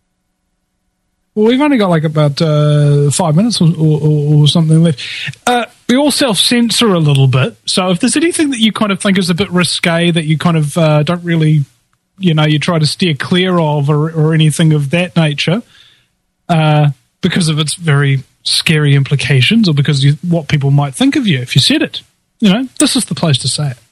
Speaker 2: Well, we've only got like about uh, five minutes or, or, or something left. Uh, we all self-censor a little bit. So if there's anything that you kind of think is a bit risque that you kind of uh, don't really, you know, you try to steer clear of or, or anything of that nature uh, because of its very scary implications or because you, what people might think of you if you said it. You know, this is the place to say it.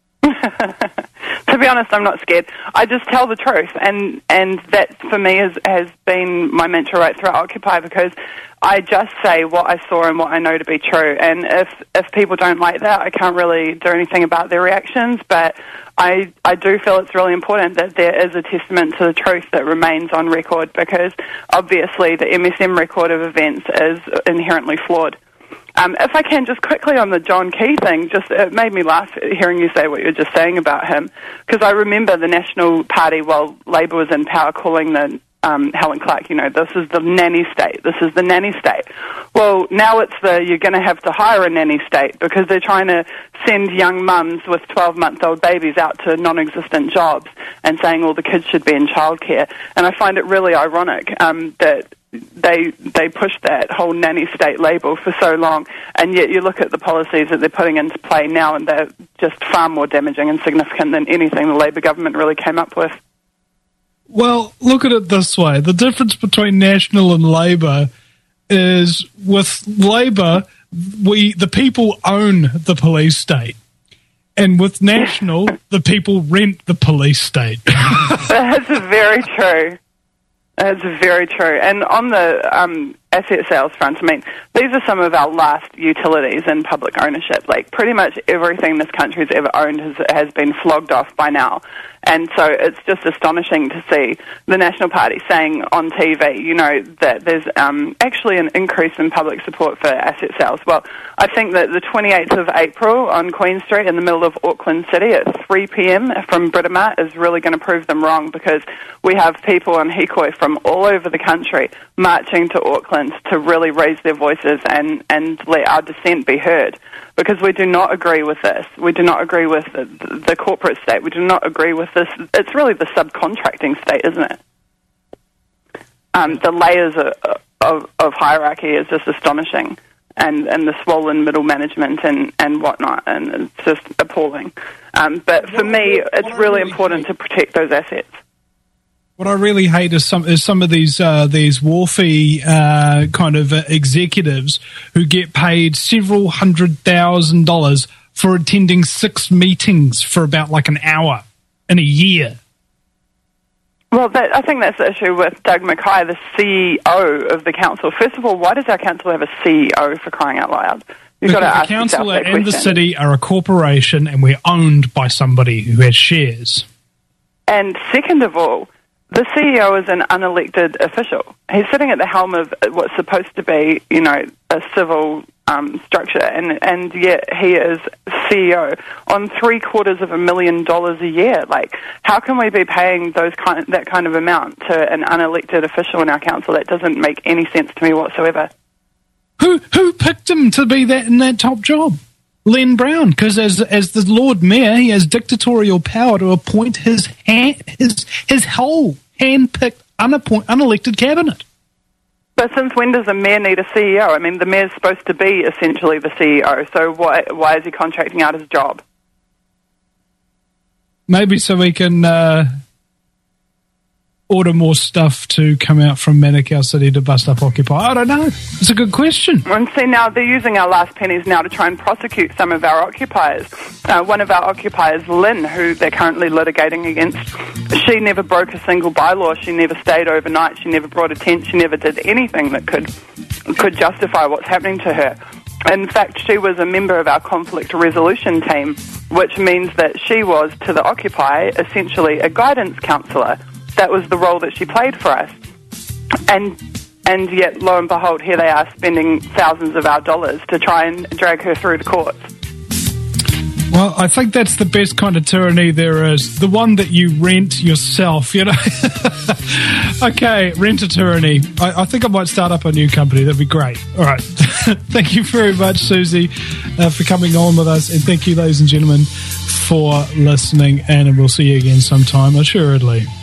Speaker 4: To be honest, I'm not scared. I just tell the truth, and, and that for me is, has been my mantra right throughout Occupy, because I just say what I saw and what I know to be true. And if if people don't like that, I can't really do anything about their reactions. But I I do feel it's really important that there is a testament to the truth that remains on record, because obviously the M S M record of events is inherently flawed. Um, if I can, just quickly on the John Key thing, just it made me laugh hearing you say what you were just saying about him, because I remember the National Party, while Labour was in power, calling the um, Helen Clark, you know, this is the nanny state, this is the nanny state. Well, now it's the you're going to have to hire a nanny state, because they're trying to send young mums with twelve-month-old babies out to non-existent jobs and saying all the kids should be in childcare. And I find it really ironic um, that they they pushed that whole nanny state label for so long, and yet you look at the policies that they're putting into play now, and they're just far more damaging and significant than anything the Labour government really came up with.
Speaker 2: Well, look at it this way. The difference between National and Labour is with Labour, we the people own the police state. And with National, the people rent the police state.
Speaker 4: That's very true. That's very true. And on the um, asset sales front, I mean, these are some of our last utilities in public ownership. Like, pretty much everything this country's ever owned has, has been flogged off by now. And so it's just astonishing to see the National Party saying on T V, you know, that there's um, actually an increase in public support for asset sales. Well, I think that the twenty-eighth of April on Queen Street in the middle of Auckland City at three p.m. from Britomart is really going to prove them wrong, because we have people on Hikoi from all over the country marching to Auckland to really raise their voices and, and let our dissent be heard. Because we do not agree with this. We do not agree with the, the corporate state. We do not agree with this. It's really the subcontracting state, isn't it? Um, the layers of, of, of hierarchy is just astonishing, and, and the swollen middle management and, and whatnot, and it's just appalling. Um, but for me, it's really important to protect those assets.
Speaker 2: What I really hate is some is some of these uh, these wharfy uh, kind of uh, executives who get paid several hundred thousand dollars for attending six meetings for about like an hour in a year.
Speaker 4: Well, that, I think that's the issue with Doug Mackay, the C E O of the council. First of all, why does our council have a C E O, for crying out loud? You've got to ask
Speaker 2: the council
Speaker 4: yourself that
Speaker 2: and the
Speaker 4: question.
Speaker 2: city are a corporation, and we're owned by somebody who has shares.
Speaker 4: And second of all, the C E O is an unelected official. He's sitting at the helm of what's supposed to be, you know, a civil um, structure, and, and yet he is C E O on three quarters of a million dollars a year. Like, how can we be paying those kind that kind of amount to an unelected official in our council? That doesn't make any sense to me whatsoever.
Speaker 2: Who who picked him to be that in that top job? Len Brown, because as as the Lord Mayor, he has dictatorial power to appoint his hand, his his whole hand-picked, unappoint, unelected cabinet.
Speaker 4: But since when does a mayor need a C E O? I mean, the mayor's supposed to be essentially the C E O, so why why is he contracting out his job?
Speaker 2: Maybe so we can uh, order more stuff to come out from Manukau City to bust up Occupy. I don't know. It's a good question.
Speaker 4: And see, now they're using our last pennies now to try and prosecute some of our occupiers. Uh, one of our occupiers, Lynn, who they're currently litigating against, she never broke a single bylaw. She never stayed overnight. She never brought a tent. She never did anything that could could justify what's happening to her. In fact, she was a member of our conflict resolution team, which means that she was, to the Occupy, essentially a guidance counsellor. That was the role that she played for us. And and yet, lo and behold, here they are spending thousands of our dollars to try and drag her through the courts.
Speaker 2: Well, I think that's the best kind of tyranny there is. The one that you rent yourself, you know. Okay, rent a tyranny. I, I think I might start up a new company. That'd be great. All right. Thank you very much, Susie, uh, for coming on with us. And thank you, ladies and gentlemen, for listening. And we'll see you again sometime, assuredly.